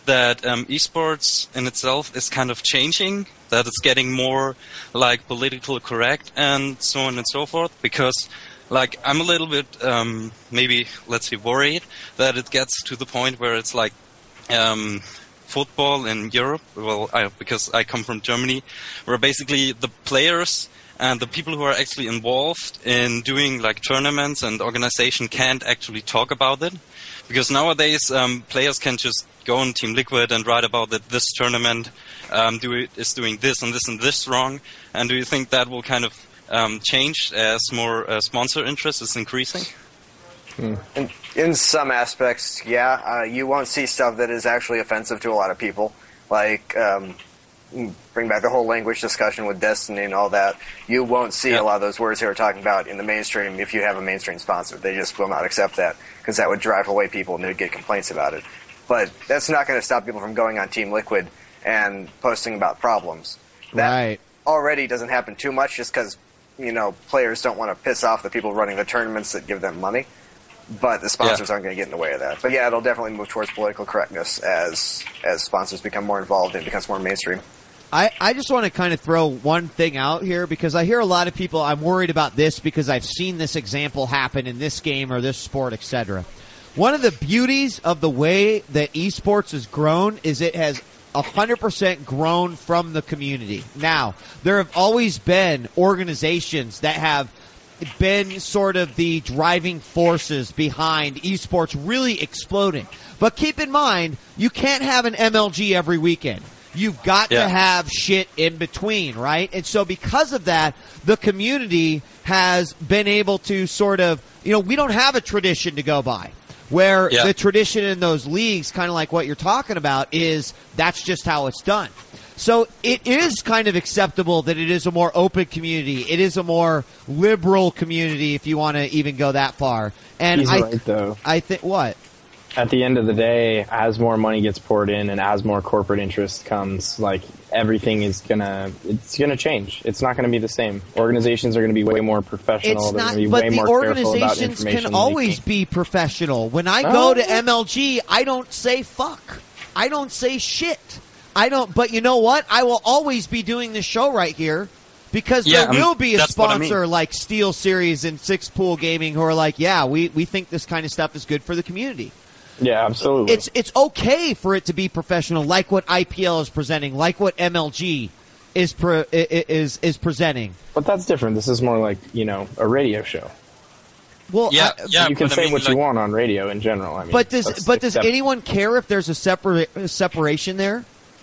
that um, esports in itself is kind of changing, that it's getting more like politically correct and so on and so forth, because like I'm a little bit um, maybe let's say worried that it gets to the point where it's like um, football in Europe, well I, because I come from Germany, where basically the players and the people who are actually involved in doing like tournaments and organization can't actually talk about it, because nowadays um, players can just go on Team Liquid and write about that this tournament um, do it, is doing this and this and this wrong. And do you think that will kind of um, change as more uh, sponsor interest is increasing? Hmm. In, in some aspects, yeah. Uh, you won't see stuff that is actually offensive to a lot of people, like um, bring back the whole language discussion with Destiny and all that. You won't see yeah. a lot of those words they were talking about in the mainstream if you have a mainstream sponsor. They just will not accept that, because that would drive away people and they would get complaints about it. But that's not going to stop people from going on Team Liquid and posting about problems. That right. already doesn't happen too much, just because, you know, players don't want to piss off the people running the tournaments that give them money. But the sponsors yeah. aren't going to get in the way of that. But yeah, it'll definitely move towards political correctness as as sponsors become more involved and it becomes more mainstream. I, I just want to kind of throw one thing out here, because I hear a lot of people, I'm worried about this because I've seen this example happen in this game or this sport, et cetera. One of the beauties of the way that esports has grown is it has one hundred percent grown from the community. Now, there have always been organizations that have been sort of the driving forces behind esports really exploding. But keep in mind, you can't have an M L G every weekend. You've got yeah. to have shit in between, right? And so because of that, the community has been able to sort of, you know, we don't have a tradition to go by. Where yeah. the tradition in those leagues, kind of like what you're talking about, is that's just how it's done. So it is kind of acceptable that it is a more open community. It is a more liberal community, if you want to even go that far. And He's I, right, though. I think what? At the end of the day, as more money gets poured in and as more corporate interest comes, like everything is gonna, it's gonna change. It's not gonna be the same. Organizations are gonna be way more professional. It's They're not, gonna be but way the more organizations can always be professional. When I go oh. to M L G, I don't say fuck. I don't say shit. I don't. But you know what? I will always be doing this show right here. Because yeah, there will be a sponsor I mean. like Steel Series and Six Pool Gaming who are like, yeah, we, we think this kind of stuff is good for the community. Yeah, absolutely. It's it's okay for it to be professional, like what I P L is presenting, like what M L G is pre, is is presenting. But that's different. This is more like, you know, a radio show. Well, yeah, I, yeah, you can say I mean, what like, you want on radio in general. I mean, but does but does accept- anyone care if there's a separate separation there?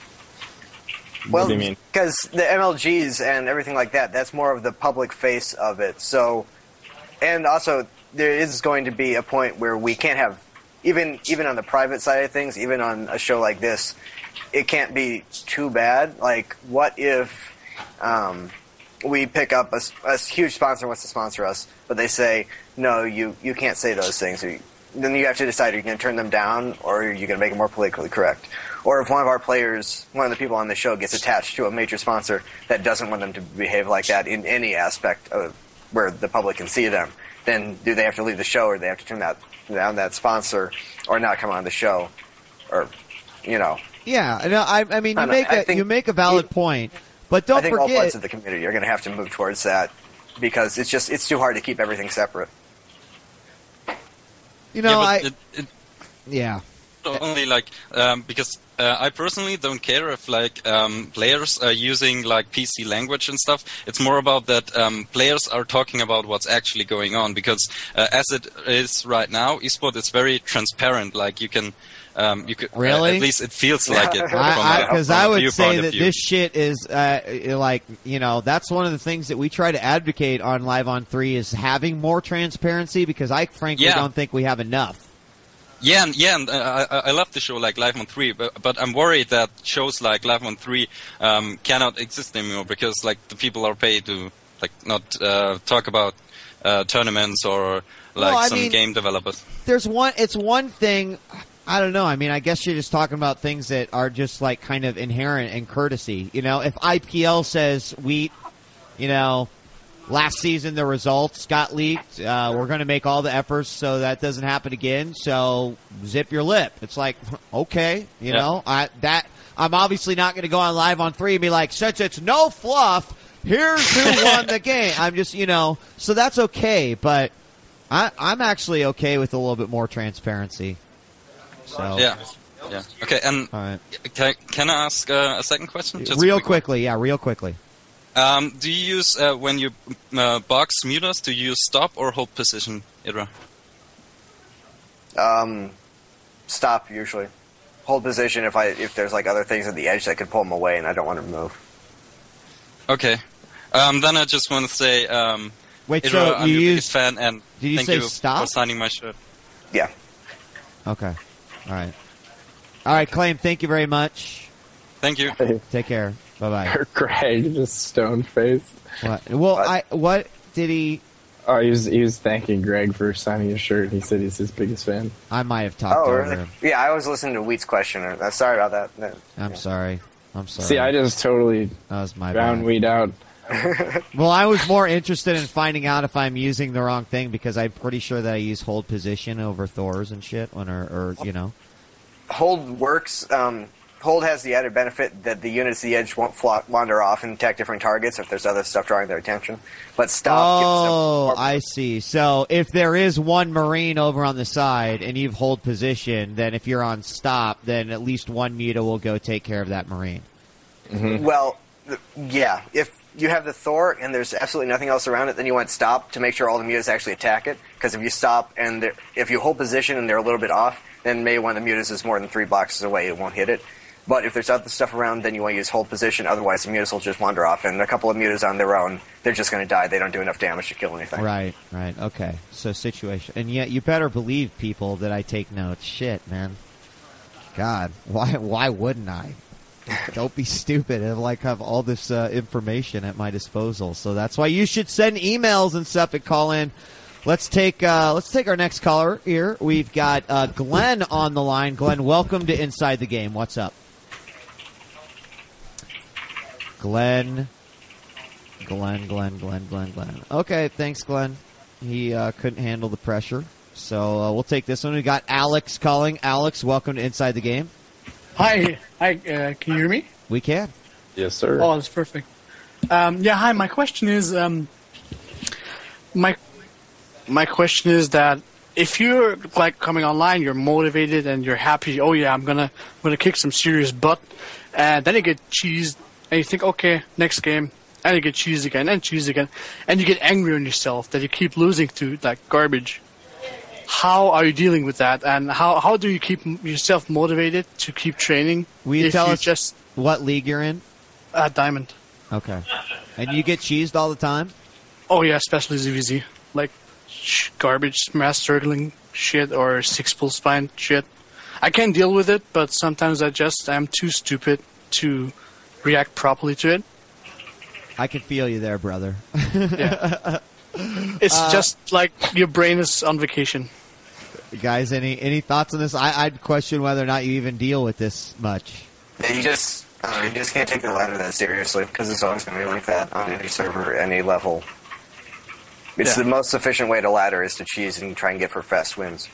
Well, what do you mean? Because the M L Gs and everything like that, that's more of the public face of it. So, and also there is going to be a point where we can't have, even even on the private side of things, even on a show like this, it can't be too bad. Like, what if um, we pick up a, a huge sponsor wants to sponsor us, but they say, no, you, you can't say those things. Then you have to decide, are you going to turn them down, or are you going to make it more politically correct? Or if one of our players, one of the people on the show, gets attached to a major sponsor that doesn't want them to behave like that in any aspect of where the public can see them, then do they have to leave the show, or do they have to turn that down that sponsor, or not come on the show, or, you know? Yeah, no, I, I mean, you I make I a you make a valid it, point, but don't I think forget, all parts of the community are going to have to move towards that, because it's just it's too hard to keep everything separate. You know, yeah, I it, it, yeah. Only like um, because uh, I personally don't care if like um, players are using like P C language and stuff. It's more about that um, players are talking about what's actually going on, because uh, as it is right now, esports is very transparent. Like you can, um, you could really uh, at least it feels like it. Because I, I, I would say that view. this shit is uh, like, you know, that's one of the things that we try to advocate on Live on three is having more transparency, because I frankly yeah. don't think we have enough. Yeah, and, yeah, and uh, I, I love the show like Live on three, but, but I'm worried that shows like Live on three um, cannot exist anymore, because like the people are paid to like not uh, talk about uh, tournaments or like well, some mean, game developers. There's one. It's one thing. I don't know. I mean, I guess you're just talking about things that are just like kind of inherent in courtesy. You know, if I P L says we, you know, last season the results got leaked. Uh, we're going to make all the efforts so that doesn't happen again. So zip your lip. It's like, okay, you Yeah. know, I that I'm obviously not going to go on live on three and be like, since it's no fluff, here's who won the game. I'm just, you know, so that's okay. But I, I'm actually okay with a little bit more transparency. So Yeah. Yeah. Okay, and all right. can, can I ask uh, a second question? Just a Real quick one. quickly, yeah, real quickly. Um, do you use, uh, when you uh, box mutas, do you use stop or hold position, Idra? Um, stop usually. Hold position if I if there's like other things at the edge that could pull them away, and I don't want to move. Okay. Um, then I just want to say, um, Wait, Idra, so I'm you your use biggest fan, and did you thank say you stop? for signing my shirt. Yeah. Okay. All right. All right, Claim, thank you very much. Thank you. Take care. Bye-bye. Greg, just stone face. What? Well, What? I what did he Oh, he was he was thanking Greg for signing his shirt. He said he's his biggest fan. I might have talked Oh, over really? him. Yeah, I was listening to Wheat's question. Uh, sorry about that. I'm Yeah. sorry. I'm sorry. See, I just totally that was my found bad. weed out. Well, I was more interested in finding out if I'm using the wrong thing because I'm pretty sure that I use hold position over Thors and shit when or, or you know. Hold works. Um, hold has the added benefit that the units at the edge won't fla- wander off and attack different targets if there's other stuff drawing their attention. But stop. gives them Oh, more- I see. So if there is one Marine over on the side and you've hold position, then if you're on stop, then at least one muta will go take care of that Marine. Well, th- yeah. If you have the Thor and there's absolutely nothing else around it, then you want stop to make sure all the mutas actually attack it. Because if you stop and they're- if you hold position and they're a little bit off, then maybe one of the mutas is more than three boxes away, it won't hit it. But if there's other stuff around, then you want to use hold position. Otherwise, the mutas will just wander off, and a couple of mutas on their own, they're just going to die. They don't do enough damage to kill anything. Right, right. Okay. So situation. And yet you better believe, people, that I take notes. Shit, man. God, why why wouldn't I? Don't be stupid and like have all this uh, information at my disposal. So that's why you should send emails and stuff and call in. Let's take uh, let's take our next caller here. We've got uh, Glenn on the line. Glenn, welcome to Inside the Game. What's up? Glenn, Glenn, Glenn, Glenn, Glenn, Glenn. Okay, thanks, Glenn. He uh, couldn't handle the pressure. So uh, we'll take this one. We got Alex calling. Alex, welcome to Inside the Game. Hi, hi. Uh, can you hear me? We can. Yes, sir. Oh, that's perfect. Um, yeah, hi. My question is, um, my my question is that if you're like coming online, you're motivated and you're happy. Oh yeah, I'm gonna I'm gonna kick some serious butt, and then you get cheesed, and you think, okay, next game, and you get cheesed again and cheesed again, and you get angry on yourself that you keep losing to like garbage. How are you dealing with that, and how how do you keep m- yourself motivated to keep training? Will you if tell you us just what league you're in? uh, diamond? Okay. And you get cheesed all the time? Oh yeah, especially Z V Z, like sh- garbage, mass circling shit, or six pull spine shit. I can deal with it, but sometimes I just am too stupid to react properly to it. I can feel you there, brother. Yeah. It's Uh, just like your brain is on vacation. Guys, any any thoughts on this? I, I'd question whether or not you even deal with this much. Yeah, you just uh, you just can't take the ladder that seriously because it's always going to be like that on any server, any level. It's Yeah. the most efficient way to ladder is to cheese and try and get for fast wins.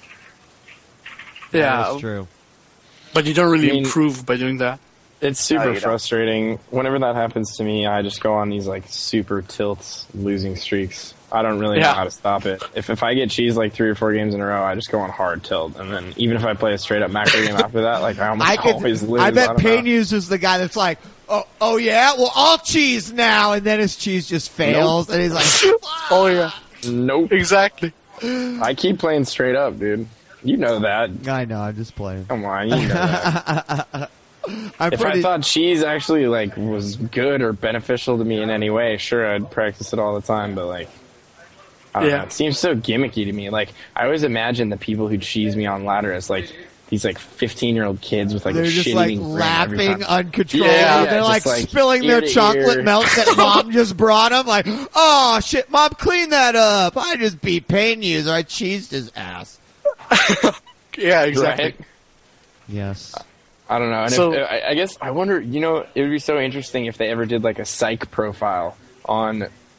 Yeah, That's true. but you don't really I mean- improve by doing that. It's Oh, super you don't. frustrating. Whenever that happens to me, I just go on these like super tilts, losing streaks. I don't really know Yeah. how to stop it. If if I get cheesed like three or four games in a row, I just go on hard tilt, and then even if I play a straight up macro game after that, like I almost I could. always lose. I bet don't know. Pain uses the guy that's like, oh, oh yeah, well I'll cheese now, and then his cheese just fails, and he's like, Oh yeah, Nope. exactly. I keep playing straight up, dude. You know that. I know, I'm just playing. Come on, you know that. I'm If pretty. I thought cheese actually like was good or beneficial to me in any way, sure I'd practice it all the time. But like, I don't Yeah. know. It seems so gimmicky to me. Like I always imagine the people who cheese me on ladder as like these like fifteen year old kids with like they're a just shit like eating grin every laughing time. uncontrollably. Yeah, they're just, like, like, spilling ear their to chocolate ear. milk that mom just brought them. Like, oh shit, mom, clean that up. I just beat Pain user. I cheesed his ass. Yeah, exactly. Right? Yes. I don't know. And So- if, I, I guess I wonder. You know, it would be so interesting if they ever did like a psych profile on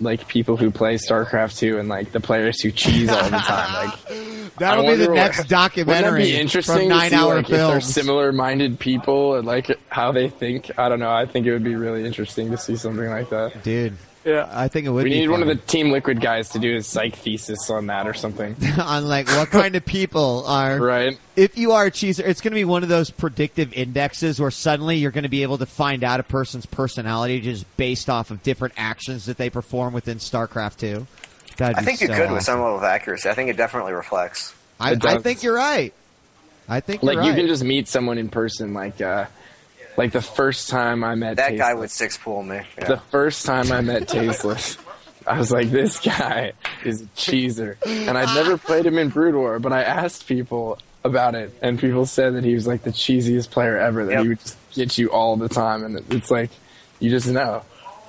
like people who play StarCraft two and like the players who cheese all the time. Like That'll I be the wonder next what- documentary Wouldn't that be interesting from to Nine see, Hour like, if they're Films. similar-minded people and like how they think? I don't know. I think it would be really interesting to see something like that. Dude, Yeah. I think it would We be need one of fun. the Team Liquid guys to do his psych thesis on that or something. on like what kind of people are Right. if you are a cheeser. It's going to be one of those predictive indexes where suddenly you're going to be able to find out a person's personality just based off of different actions that they perform within StarCraft two. That'd I be think you so could awesome. with some level of accuracy. I think it definitely reflects. I, It I does. think you're right. I think Like you're you right. can just meet someone in person. Like, uh, like the first time I met That guy Tasteless. would six pool me. Yeah. The first time I met Tasteless, I was like, this guy is a cheeser. And I'd never played him in Brood War, but I asked people about it, and people said that he was like the cheesiest player ever, that Yep. he would just get you all the time, and it's like, you just know.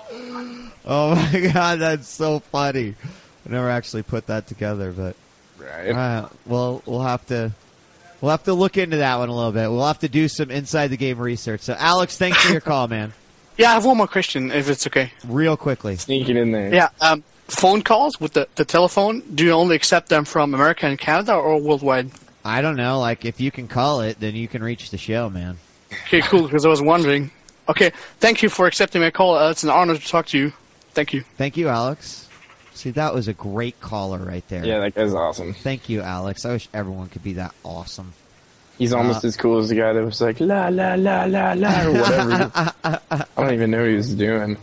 Oh my god, that's so funny. I never actually put that together, but Right. uh, well, we'll have to we'll have to look into that one a little bit. We'll have to do some inside the game research. So, Alex, thanks for your call, man. Yeah, I have one more question, if it's okay. Real quickly. Sneaking in there. Yeah, um, phone calls with the, the telephone, do you only accept them from America and Canada or worldwide? I don't know. Like, if you can call it, then you can reach the show, man. Okay, cool, because I was wondering. Okay, thank you for accepting my call. Uh, it's an honor to talk to you. Thank you. Thank you, Alex. See, that was a great caller right there. Yeah, that guy's awesome. Thank you, Alex. I wish everyone could be that awesome. He's almost Uh, as cool as the guy that was like, la, la, la, la, la, or whatever. I don't even know what he was doing.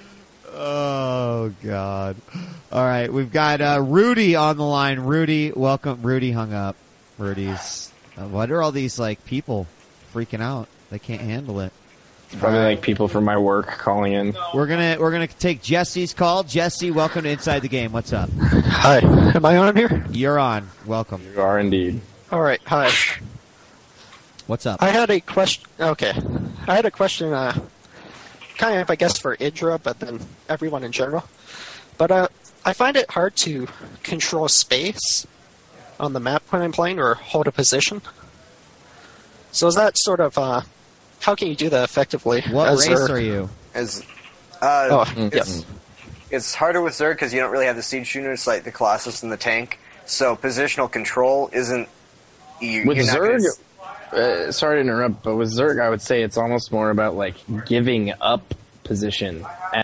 Oh, God. All right, we've got uh, Rudy on the line. Rudy, welcome. Rudy hung up. Rudy's. Uh, what are all these, like, people freaking out? They can't handle it. Probably like people from my work calling in. We're gonna we're gonna take Jesse's call. Jesse, welcome to Inside the Game. What's up? Hi, am I on here? You're on. Welcome. You are indeed. All right, hi. What's up? I had a question. Okay, I had a question. Uh, kind of, I guess, for Idra, but then everyone in general. But uh, I find it hard to control space on the map when I'm playing, or hold a position. So is that sort of uh, how can you do that effectively? What as race Zerg? are you? As, uh, Oh, it's, yes. it's harder with Zerg because you don't really have the siege units like the Colossus and the tank. So positional control isn't. You, With you're not gonna Zerg, s- uh, sorry to interrupt, but with Zerg, I would say it's almost more about like giving up position